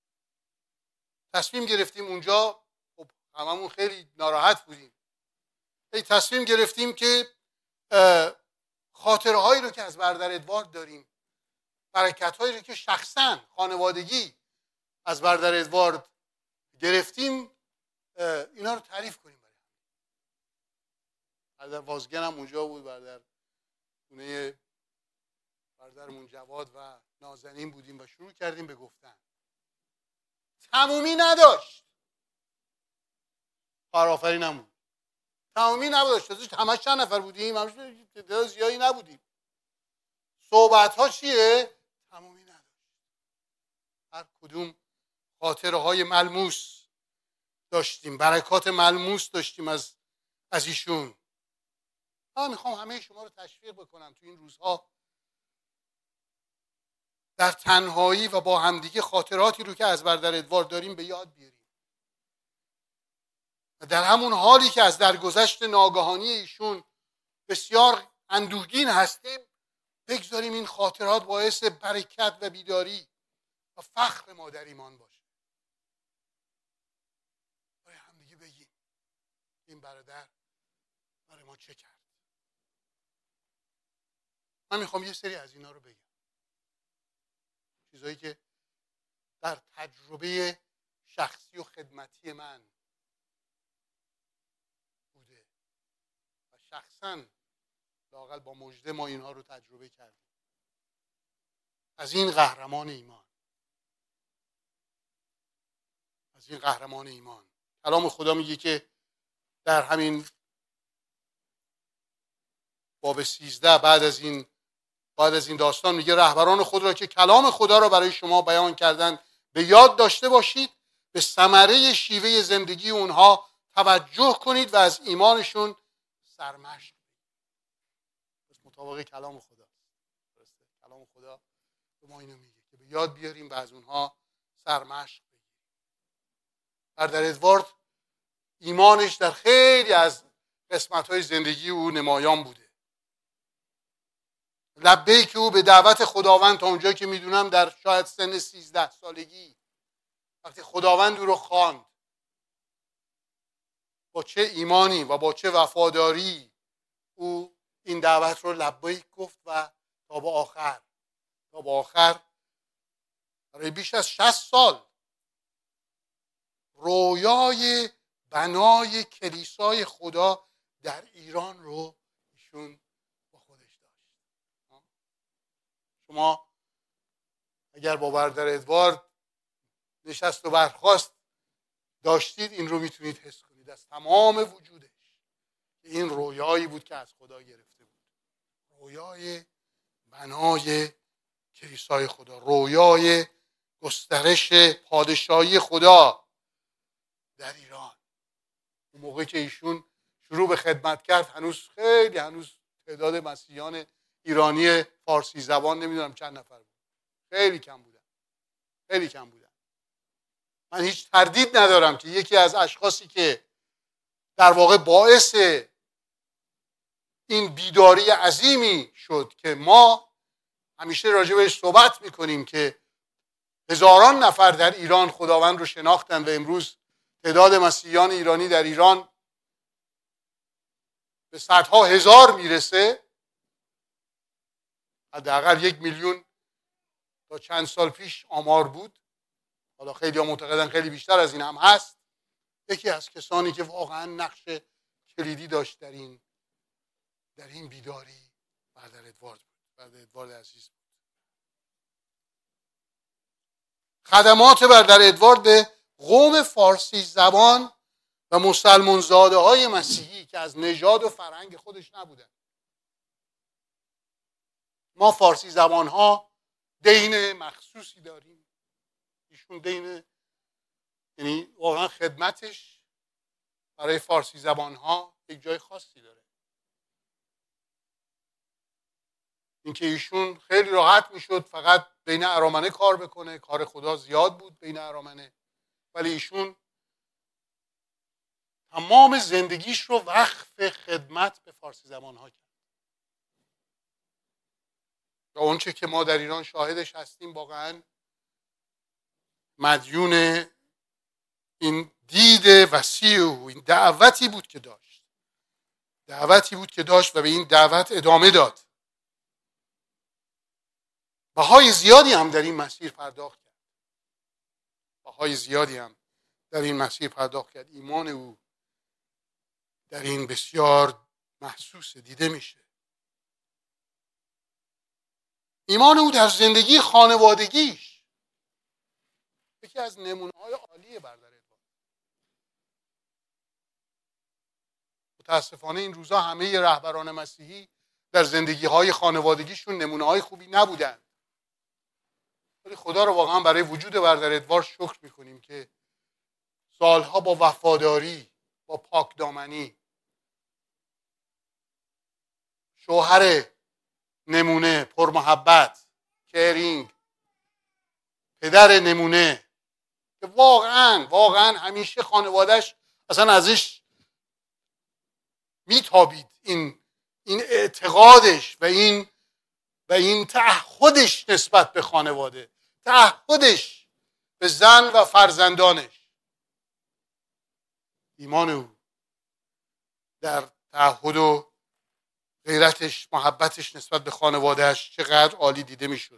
تصمیم گرفتیم اونجا، خب هممون خیلی ناراحت بودیم، تصمیم گرفتیم که خاطره هایی رو که از برادر ادوارد داریم، برکت هایی رو که شخصا خانوادگی از برادر ادوارد گرفتیم، اینا رو تعریف کنیم. برادر وازگن هم اونجا بود، برادر خونه برادرمون جواد و نازنین بودیم و شروع کردیم به گفتن. تمومی نداشت. کارآفرینمون تمومی نداشت. همش چند نفر بودیم، همش تعداد زیادی نبودیم. صحبت ها چیه؟ تمومی نداشت. هر کدوم خاطره های ملموس داشتیم، برکات ملموس داشتیم از ایشون. من میخوام همه شما رو تشویق بکنم تو این روزها در تنهایی و با همدیگه خاطراتی رو که از برادر ادوارد داریم به یاد بیاریم و در همون حالی که از درگذشت ناگهانی ایشون بسیار اندوهگین هستیم، بگذاریم این خاطرات باعث برکت و بیداری و فخر ما در ایمان باشه. برای همدیگه بگیم این برادر برای ما چه کرد. من میخوام یه سری از اینا رو بگم، چیزایی که در تجربه شخصی و خدمتی من بوده و شخصاً لااقل با مجده ما اینها رو تجربه کردیم از این قهرمان ایمان. از این قهرمان ایمان کلام خدا میگه که در همین باب 13 بعد از این داستان میگه رهبران خود را که کلام خدا را برای شما بیان کردن به یاد داشته باشید، به ثمره شیوه زندگی اونها توجه کنید و از ایمانشون سرمشق کنید. مطابق کلام خدا. کلام خدا به ما اینو میگه که به یاد بیاریم و از اونها سرمشق بگیریم. برادر ادوارد ایمانش در خیلی از قسمت‌های زندگی او نمایان بوده. لبیک او به دعوت خداوند تا اونجایی که میدونم در شاید سن 13 سالگی وقتی خداوند او رو خواند، با چه ایمانی و با چه وفاداری او این دعوت رو لبیک گفت و تا به آخر برای بیش از 60 سال رویای بنای کلیسای خدا در ایران رو ایشون با خودش داشت. شما اگر با برادر ادوارد نشست و برخاست داشتید، این رو میتونید حس کنید از تمام وجودش. این رویایی بود که از خدا گرفته بود، رویای بنای کلیسای خدا، رویای گسترش پادشاهی خدا در ایران. اون موقع که ایشون شروع به خدمت کرد هنوز تعداد مسیحیان ایرانی فارسی زبان نمیدونم چند نفر بود. خیلی کم بودن. من هیچ تردید ندارم که یکی از اشخاصی که در واقع باعث این بیداری عظیمی شد که ما همیشه راجع بهش صحبت میکنیم که هزاران نفر در ایران خداوند رو شناختن و امروز تعداد مسیحیان ایرانی در ایران به صدها هزار میرسه، حداقل 1 میلیون تا چند سال پیش آمار بود، حالا خیلی ها معتقدن خیلی بیشتر از این هم هست. یکی از کسانی که واقعا نقش کلیدی داشت در این بیداری برادر ادوارد بود، برادر ادوارد عزیز بود. خدمات برادر ادوارد به قوم فارسی زبان و مسلمان زاده های مسیحی که از نژاد و فرهنگ خودش نبودن. ما فارسی زبان ها دین مخصوصی داریم، ایشون دین، یعنی واقعا خدمتش برای فارسی زبان ها یک جای خاصی داره. اینکه ایشون خیلی راحت میشد فقط بین ارامنه کار بکنه، کار خدا زیاد بود بین ارامنه، ولی ایشون تمام زندگیش رو وقف خدمت به فارسی زبان ها کرد. و اونچه که ما در ایران شاهدش هستیم واقعا مدیون این دید وسیع و این دعوتی بود که داشت و به این دعوت ادامه داد. بهای زیادی هم در این مسیر پرداخت کرد. ایمان او در این بسیار محسوس دیده میشه. ایمان او در زندگی خانوادگیش یکی از نمونه‌های عالی برادر ادوارد. متاسفانه این روزا همه رهبران مسیحی در زندگی‌های خانوادگیشون نمونه‌های خوبی نبودن. ولی خدا رو واقعا برای وجود برادر ادوارد شکر میکنیم که سالها با وفاداری، با پاکدامنی، شوهر نمونه، پرمحبت، کیرینگ، پدر نمونه که واقعا همیشه خانوادهش اصلا ازش میتابید این اعتقادش و این تعهدش نسبت به خانواده، تعهدش به زن و فرزندانش. ایمان او در تعهد و غیرتش، محبتش نسبت به خانوادهش چقدر عالی دیده میشد.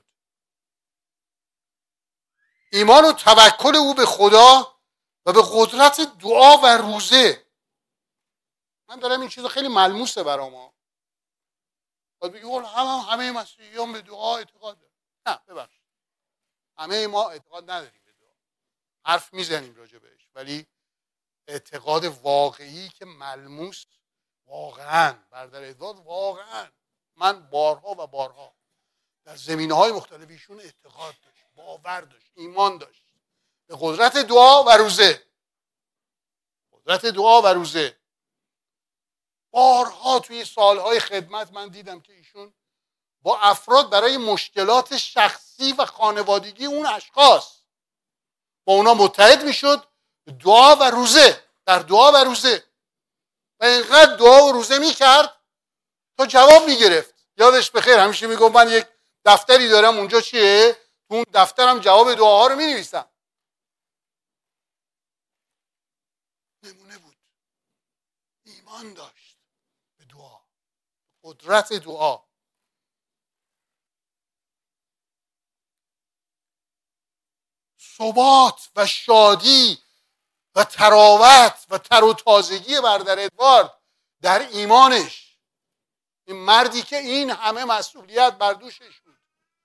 ایمان و توکل او به خدا و به قدرت دعا و روزه. من دارم این چیزا خیلی ملموسه برام. باید بگی همه مسیحیان به دعا اعتقاد دارن. نه، ببخشید، همه ما اعتقاد نداریم به دعا، حرف میزنیم راجع بهش، ولی اعتقاد واقعی که ملموس واقعا برادر ادوارد، واقعا من بارها در زمینه‌های مختلف ایشون اعتقاد داشت، باور داشت، ایمان داشت به قدرت دعا و روزه. بارها توی سالهای خدمت من دیدم که ایشون با افراد برای مشکلات شخصی و خانوادگی اون اشخاص با اونا متحد میشد در دعا و روزه و اینقدر دعا و روزه میکرد تا جواب میگرفت. یادش بخیر همیشه میگم من یک دفتری دارم، اونجا چیه؟ تو اون دفترم جواب دعاها رو مینویسم. نمونه بود، ایمان داشت به دعا، قدرت دعا. ثبات و شادی و تراوت و تر و تازگی برادر ادوارد در ایمانش، این مردی که این همه مسئولیت بر دوشش بود،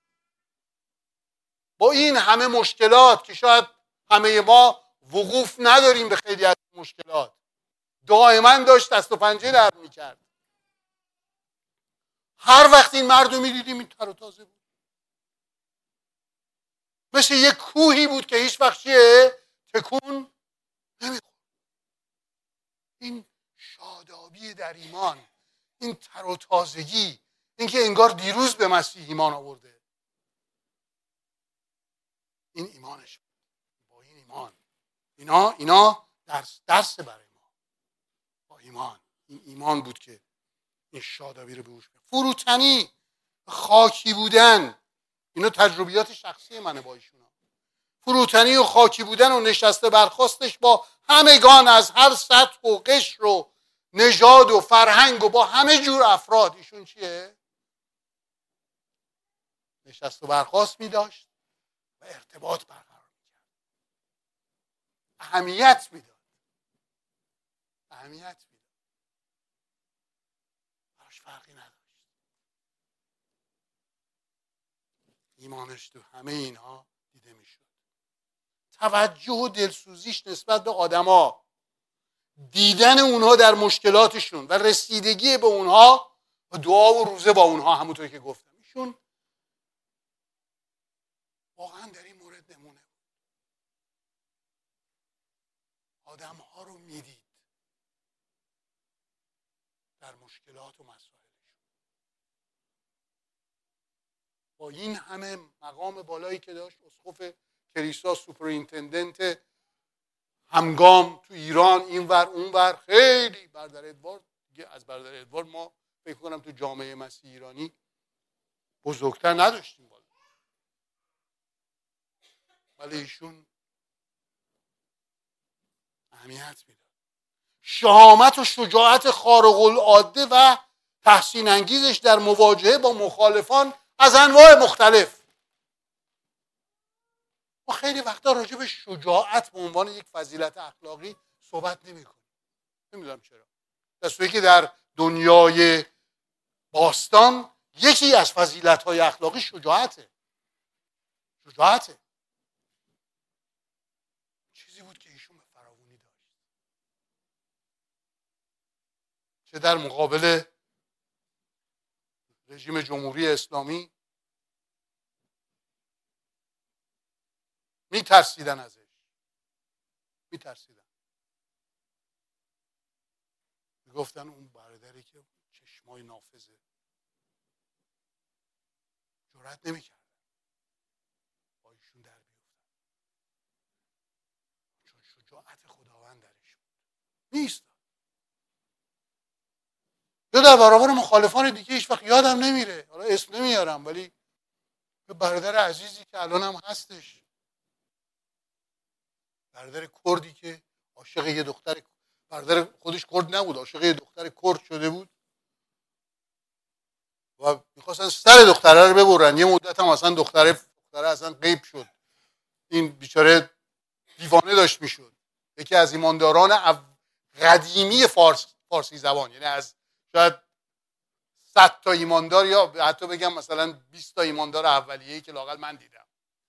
با این همه مشکلات که شاید همه ما وقوف نداریم به خیلی از مشکلات، دائما داشت دست و پنجه در میکرد. هر وقت این مرد رو میدیدیم این تر و تازه بود، مثل یک کوهی بود که هیچ وقت تکون نمیخورد. این شادابی در ایمان، این تر و تازگی، این که انگار دیروز به مسیح ایمان آورده، این ایمانش. با این ایمان اینا درس برای ما. با ایمان، این ایمان بود که این شادابی رو به اوش بیاره. فروتنی، خاکی بودن، اینا تجربیات شخصی منه با ایشونا. فروتنی و خاکی بودن و نشسته برخاستش با همگان از هر سطح و قشر و نژاد و فرهنگ و با همه جور افراد. ایشون چیه؟ نشست و برخاست می داشت و ارتباط برقرار می کرد، اهمیت می داد، براش فرقی نداشت. ایمانش تو همه اینها دیده می شد. توجه و دلسوزیش نسبت به آدما، دیدن اونها در مشکلاتشون و رسیدگی به اونها و دعا و روزه با اونها، همونطور که گفتم. ایشون واقعا در این مورد نمونه بود. آدمها رو میدید در مشکلات و مسائلشون. با این همه مقام بالایی که داشت، اسقف کلیسا، سوپرینتندنت همگام تو ایران، اینور اونور، خیلی برادر ادوارد، از برادر ادوارد ما فکر کنم تو جامعه مسیحی ایرانی بزرگتر نداشتیم بالا. ولی ایشون اهمیت میداد. شهامت و شجاعت خارق العاده و تحسین انگیزش در مواجهه با مخالفان از انواع مختلف. ما خیلی وقتا راجع به شجاعت به عنوان یک فضیلت اخلاقی صحبت نمی‌کنیم. نمیدونم چرا. در صورتی که در دنیای باستان یکی از فضیلت‌های اخلاقی شجاعته. چیزی بود که ایشون به فراوانی داشت. چه در مقابل رژیم جمهوری اسلامی میترسیدن ازش، میگفتن اون برادری که چشمای نافذه، جرأت نمیکردن با ایشون در بیفتن، چون شجاعت خداوند درش بود. نیست. یا در برابر مخالفان دیگه هیچ وقت یادم نمیره، حالا اسم نمیارم، ولی برادر عزیزی که الان هم هستش، برادر کردی که عاشق یه دختر، برادر خودش کرد نبود، عاشق یه دختر کرد شده بود و میخواستن سر دختره رو ببرن. یه مدت هم اصلا دختره اصلا غیب شد. این بیچاره دیوانه داشت میشد. یکی از ایمانداران قدیمی فارسی زبان، یعنی از شاید 100 تا ایماندار یا حتی بگم مثلا 20 تا ایماندار اولیه‌ای که لااقل من دیدم.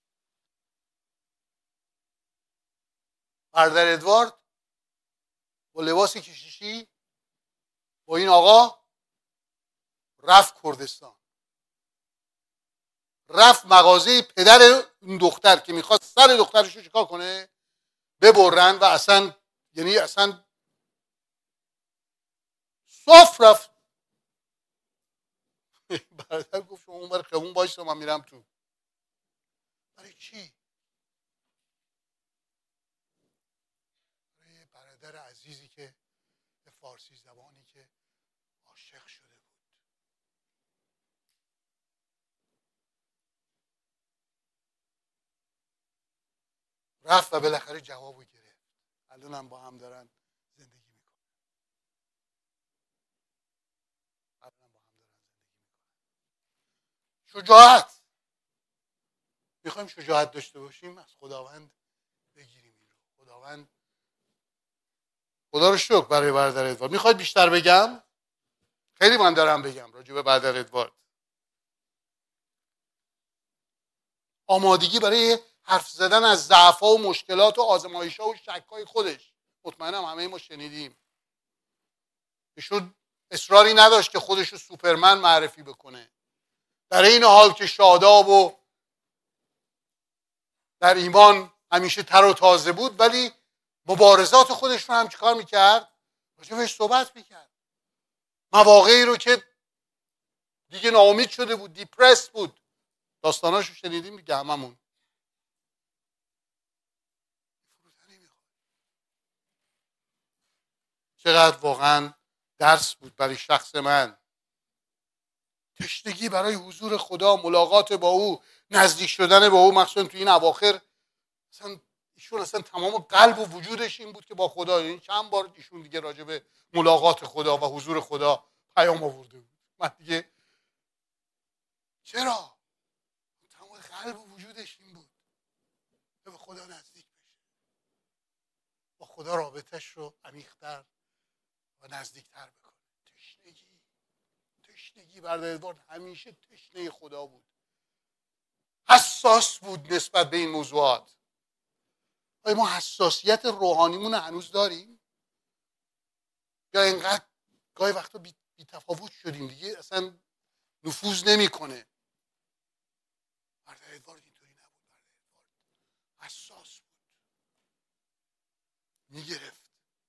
برادر ادوارد با لباس کشیشی با این آقا رفت کردستان، رفت مغازه پدر این دختر که میخواد سر دخترش رو چیکار کنه، ببرن، و اصلا یعنی اصلا صاف رفت. برادر گفت شما اون بر خیابون بایستا، من میرم تو. برای چی؟ برای برادر عزیزی که به فارسی زبانی که عاشق شده بود. رفت و بالاخره جوابو گرفت. الان هم با هم دارن زندگی میکنن. شجاعت. میخوایم شجاعت داشته باشیم، از خداوند بگیریم این رو. خداوند، خدا رو شکر برای برادر ادوارد. میخواید بیشتر بگم؟ خیلی من دارم بگم راجع به برادر ادوارد. آمادگی برای حرف زدن از ضعف‌ها و مشکلات و آزمایش‌ها و شک‌های خودش. مطمئنم همه ما شنیدیم. ایشون اصراری نداشت که خودش رو سوپرمن معرفی بکنه. در این حال که شاداب و در ایمان همیشه تر و تازه بود، ولی مبارزات خودش رو هم چیکار میکرد؟ راجبش صحبت میکرد. مواقعی رو که دیگه ناامید شده بود، دیپرس بود، داستاناشو شنیدیم دیگه هممون. چقدر واقعا درس بود برای شخص من. تشنگی برای حضور خدا، ملاقات با او، نزدیک شدن با او، مخصوصا تو این اواخر ایشون اصلا تمام قلب و وجودش این بود که با خدا. این چند بار ایشون دیگه راجع به ملاقات خدا و حضور خدا پیام آورده بود. من دیگه چرا؟ تمام قلب و وجودش این بود که به خدا نزدیک بشه، با خدا رابطش رو عمیق‌تر و نزدیکتر بکنه. تشنگی برادر ادوارد همیشه تشنه خدا بود، حساس بود نسبت به این موضوعات. آیا ما حساسیت روحانیمون هنوز داریم؟ یا اینقدر گاهی وقتا بی تفاوت شدیم دیگه اصلا نفوذ نمیکنه؟ برادر ادوارد اینطوری نبود. برادر ادوارد حساس بود، میگرفت.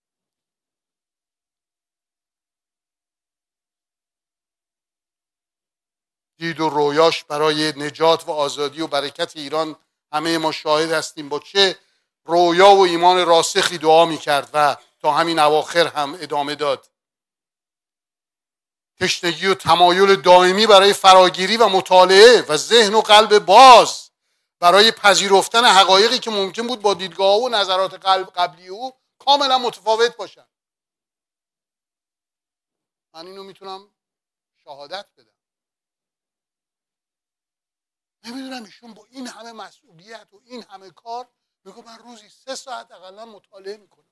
دید و رویاش برای نجات و آزادی و برکت ایران همه ما شاهد هستیم. با چه رویا و ایمان راسخی دعا میکرد و تا همین اواخر هم ادامه داد. تشنگی و تمایل دائمی برای فراگیری و مطالعه و ذهن و قلب باز برای پذیرفتن حقایقی که ممکن بود با دیدگاه و نظرات قبلی او کاملا متفاوت باشن. من اینو میتونم شهادت بدم. نمیدونم ایشون با این همه مسئولیت و این همه کار میگه من روزی 3 ساعت اقلا مطالعه میکنم.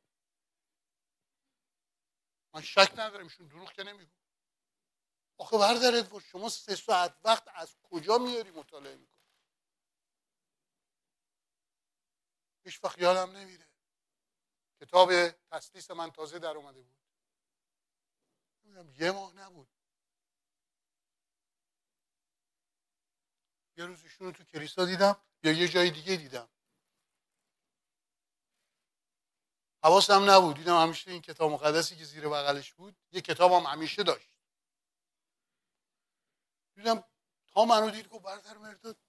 من شک ندارم ایشون دروغ که نمیگه. آخه برادر ادوارد شما 3 ساعت وقت از کجا میاری مطالعه میکنی؟ هیچ وقت یادم نمیره کتاب تسلیس من تازه در اومده بود، 1 ماه نبود، یه روز ایشون رو تو کلیسا دیدم یا یه جای دیگه دیدم، حواسم نبود. دیدم همیشه این کتاب مقدسی که زیر بغلش بود یه کتاب هم همیشه داشت. دیدم تا منو دید گفت برادر مرداد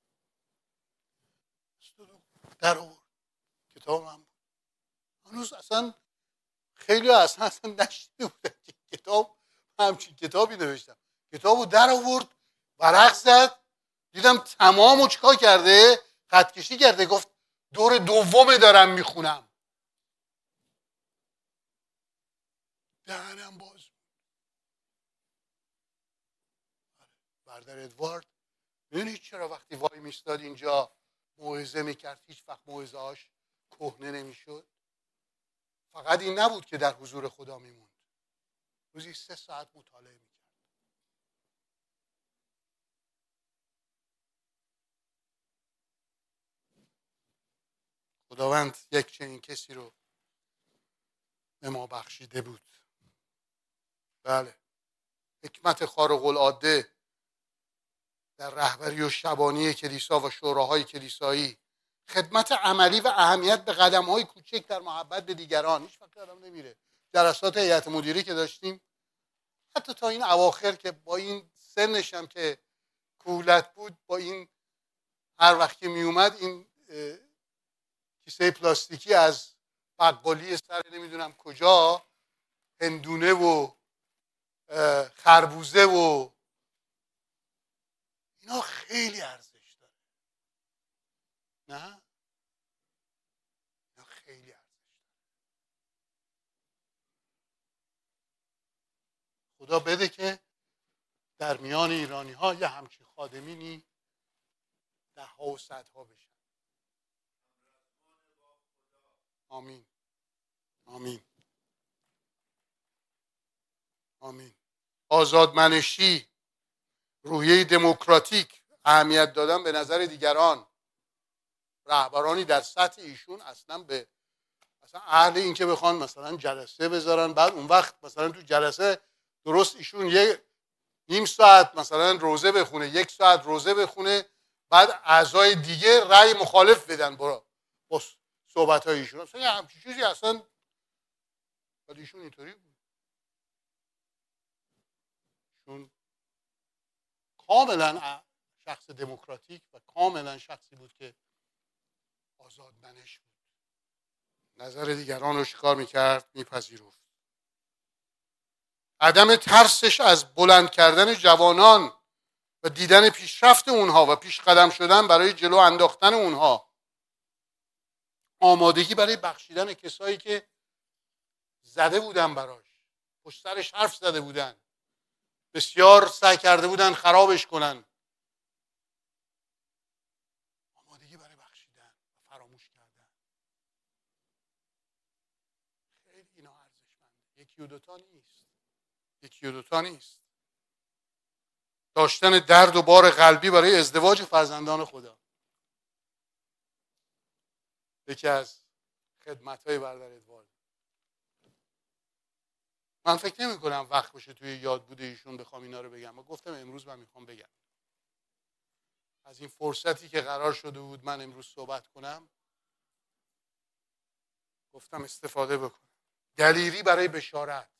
در آورد کتاب من بود. هنوز اصلا خیلی اصلا نشنیده بودن که کتاب همچین کتابی نوشتم. کتابو در آورد، ورق زد، دیدم تمامو چیکار کرده، خط کشی کرده، گفت دور دومه دارم میخونم. دهنم باز. برادر ادوارد میدونی چرا وقتی وای میستاد اینجا موعظه میکرد هیچ وقت موعظه هاش کهنه نمیشد؟ فقط این نبود که در حضور خدا میموند، روزی 3 ساعت مطالعه میکرد. خداوند یک چنین کسی رو به ما بخشیده بود. بله، حکمت خارق العاده در رهبری و شبانی کلیسا و شوراهای کلیسایی، خدمت عملی و اهمیت به قدم‌های کوچک در محبت به دیگران. هیچ وقت یادم نمیره جلسات هیئت مدیره که داشتیم، حتی تا این اواخر که با این سنش هم که کولت بود، با این هر وقت که می اومد این کیسه پلاستیکی از بقالی سر نمیدونم کجا، هندونه و خربوزه و اینا خیلی ارزش داره. نه؟ اینا خیلی ارزش داره. خدا بده که در میان ایرانی ها یه همچین خادمینی 10 و 100 بشن. آمین. آمین. آمین. آزادمنشی، روحیه دموکراتیک، اهمیت دادن به نظر دیگران. رهبرانی در سطح ایشون اصلا اهل این که بخوان مثلا جلسه بذارن، بعد اون وقت مثلا تو جلسه درست ایشون یه نیم ساعت مثلا روزه بخونه، 1 ساعت روزه بخونه، بعد اعضای دیگه رأی مخالف بدن با صحبت‌های ایشون. اصلا یه همچین چیزی اصلا ولی ایشون اینطوری بود. ایشون کاملا شخص دموکراتیک و کاملا شخصی بود که آزادمنش بود، نظر دیگران رو شکار میکرد، میپذیرفت. عدم ترسش از بلند کردن جوانان و دیدن پیشرفت اونها و پیش قدم شدن برای جلو انداختن اونها، آمادگی برای بخشیدن کسایی که زده بودن براش، پشت سرش حرف زده بودن، بسیار سعی کرده بودن خرابش کنن، آمادگی برای بخشیدن و فراموش کردن. خیلی اینا ارزشمنده. یکی و دوتا نیست، یکی و دوتا نیست. داشتن درد و بار قلبی برای ازدواج فرزندان خدا، یکی از خدمت‌های برادر ادوارد. من فکر نمی کنم وقت بشه توی یاد بوده ایشون بخوام اینا رو بگم. من گفتم امروز من میخوام بگم از این فرصتی که قرار شده بود من امروز صحبت کنم، گفتم استفاده بکنم. دلیری برای بشارت.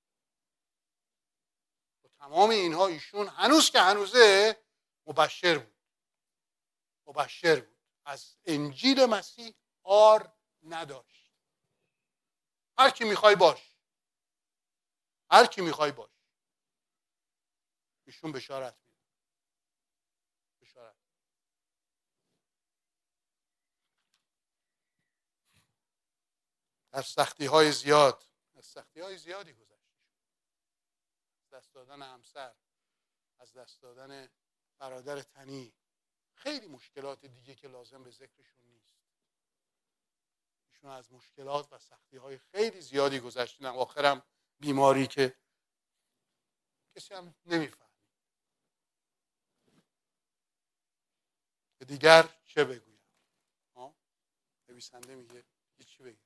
و تمام اینها ایشون هنوز که هنوزه مبشر بود. مبشر بود. از انجیل مسیح عار نداشت. هر کی میخوای باش، هر کی میخوای باش. ایشون بشارت میده. بشارت. در سختی‌های زیاد، از سختی‌های زیادی گذشت. از دست دادن همسر، از دست دادن برادر تنی، خیلی مشکلات دیگه که لازم به ذکرشون نیست. ایشون از مشکلات و سختی‌های خیلی زیادی گذشتن. آخرم بیماری که کسی هم نمیفهمه. دیگر چه بگویم؟ نویسنده میگه هیچی بگیم.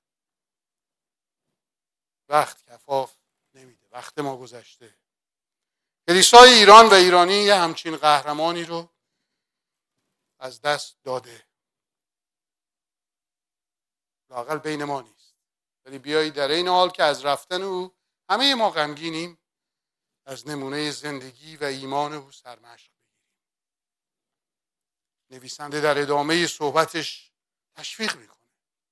وقت کفاف نمیده. وقت ما گذشته. کلیسای ایران و ایرانی یه همچین قهرمانی رو از دست داده. لااقل بین ما نیست. ولی بیایید در این حال که از رفتن او همه ما غمگینیم، از نمونه زندگی و ایمان او سرمشق بگیریم. نویسنده در ادامه صحبتش تشویق میکنه.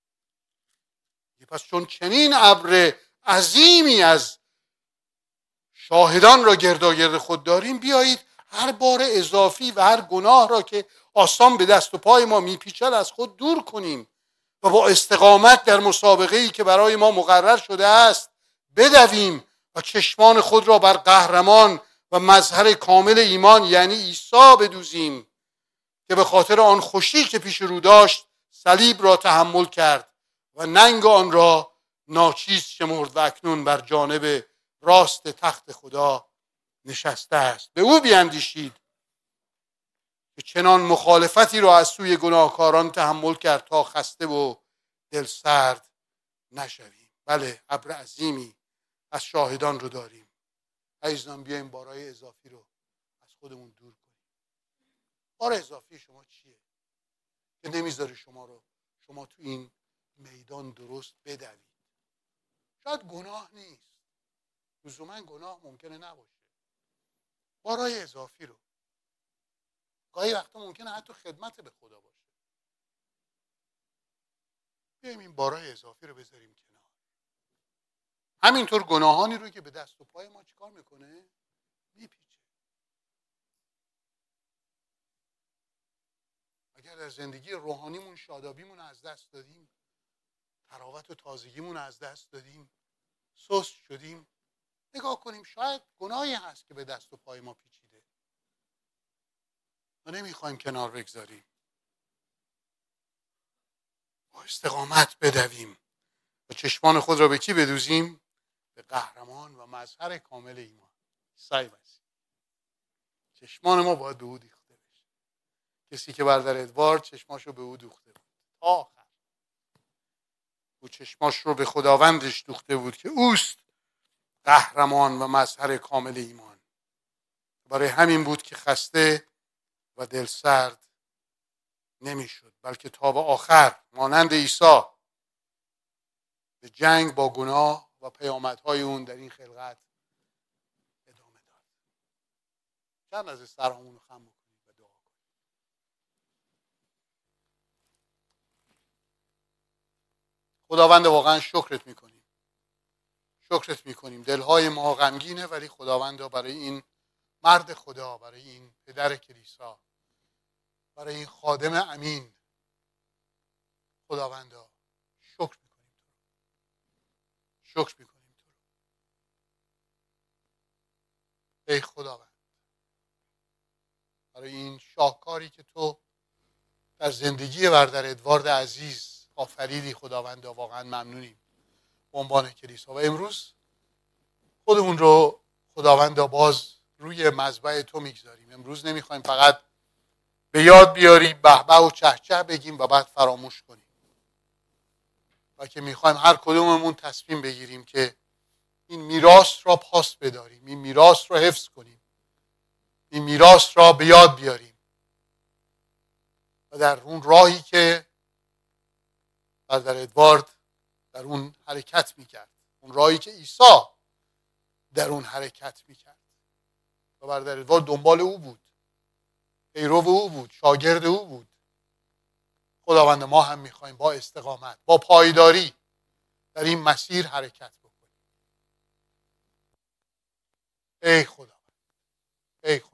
پس چون چنین ابر عظیمی از شاهدان را گرداگرد خود داریم، بیایید هر بار اضافی و هر گناه را که آسان به دست و پای ما میپیچد از خود دور کنیم و با استقامت در مسابقه‌ای که برای ما مقرر شده است بدویم و چشمان خود را بر قهرمان و مظهر کامل ایمان یعنی عیسی بدوزیم که به خاطر آن خوشی که پیش رو داشت صلیب را تحمل کرد و ننگ آن را ناچیز شمرد و اکنون بر جانب راست تخت خدا نشسته است. به او بیندیشید که چنان مخالفتی را از سوی گناهکاران تحمل کرد تا خسته و دل سرد نشویم. بله، ابر عظیمی از شاهدان رو داریم. عزیزان بیایم بارای اضافی رو از خودمون دور کنیم. بار اضافی شما چیه که نمیذاره شما تو این میدان درست بدوید؟ شاید گناه نیست، لزوما گناه ممکنه نباشه. بارای اضافی رو، گاهی وقتا ممکنه حتی خدمت به خدا باشه، بیایم این بارای اضافی رو بذاریم کنار. همینطور گناهانی رو که به دست و پای ما چیکار میکنه؟ میپیچه. اگر در زندگی روحانیمون شادابیمون از دست دادیم، تراوت و تازگیمون از دست دادیم، سست شدیم، نگاه کنیم شاید گناهی هست که به دست و پای ما پیچیده و نمیخوایم کنار بگذاریم. با استقامت بدویم و چشمان خود را به کی بدوزیم؟ به قهرمان و مظهر کامل ایمان، عیسی مسیح. چشمان ما باید به او دوخته بشه. کسی که برادر ادوارد چشماشو به او دوخته بود تا آخر. او چشماش رو به خداوندش دوخته بود که اوست قهرمان و مظهر کامل ایمان. برای همین بود که خسته و دل سرد نمیشد، بلکه تا به آخر مانند عیسی به جنگ با گناه و پیامدهای اون در این خلقت ادامه داد. چند از سرهامون رو خم بکنیم و دعا کنیم. خداوند واقعا شکرت میکنیم. شکرت میکنیم. دلهای ما غمگینه، ولی خداوندا برای این مرد خدا، برای این پدر کلیسا، برای این خادم امین، خداوندا شکر میکنیم تو رو. شکر میکنیم تو رو. ای خداوند، برای این شاهکاری که تو در زندگی برادر ادوارد عزیز آفریدی، خداوندا واقعا ممنونیم به عنوان کلیسا. و امروز خودمون رو خداوندا باز روی مذبح تو میگذاریم. امروز نمیخوایم فقط به یاد بیاریم، به به و چه چه بگیم و بعد فراموش کنیم، و که میخوایم هر کدوممون تصمیم بگیریم که این میراث را پاس بداریم، این میراث را حفظ کنیم، این میراث را به یاد بیاریم و در اون راهی که برادر ادوارد در اون حرکت میکرد، اون راهی که عیسی در اون حرکت میکرد و برادر ادوارد دنبال او بود، پیرو او بود، شاگرد او بود. خداوند ما هم میخوایم با استقامت، با پایداری در این مسیر حرکت بکنیم. ای خداوند، ای خداوند.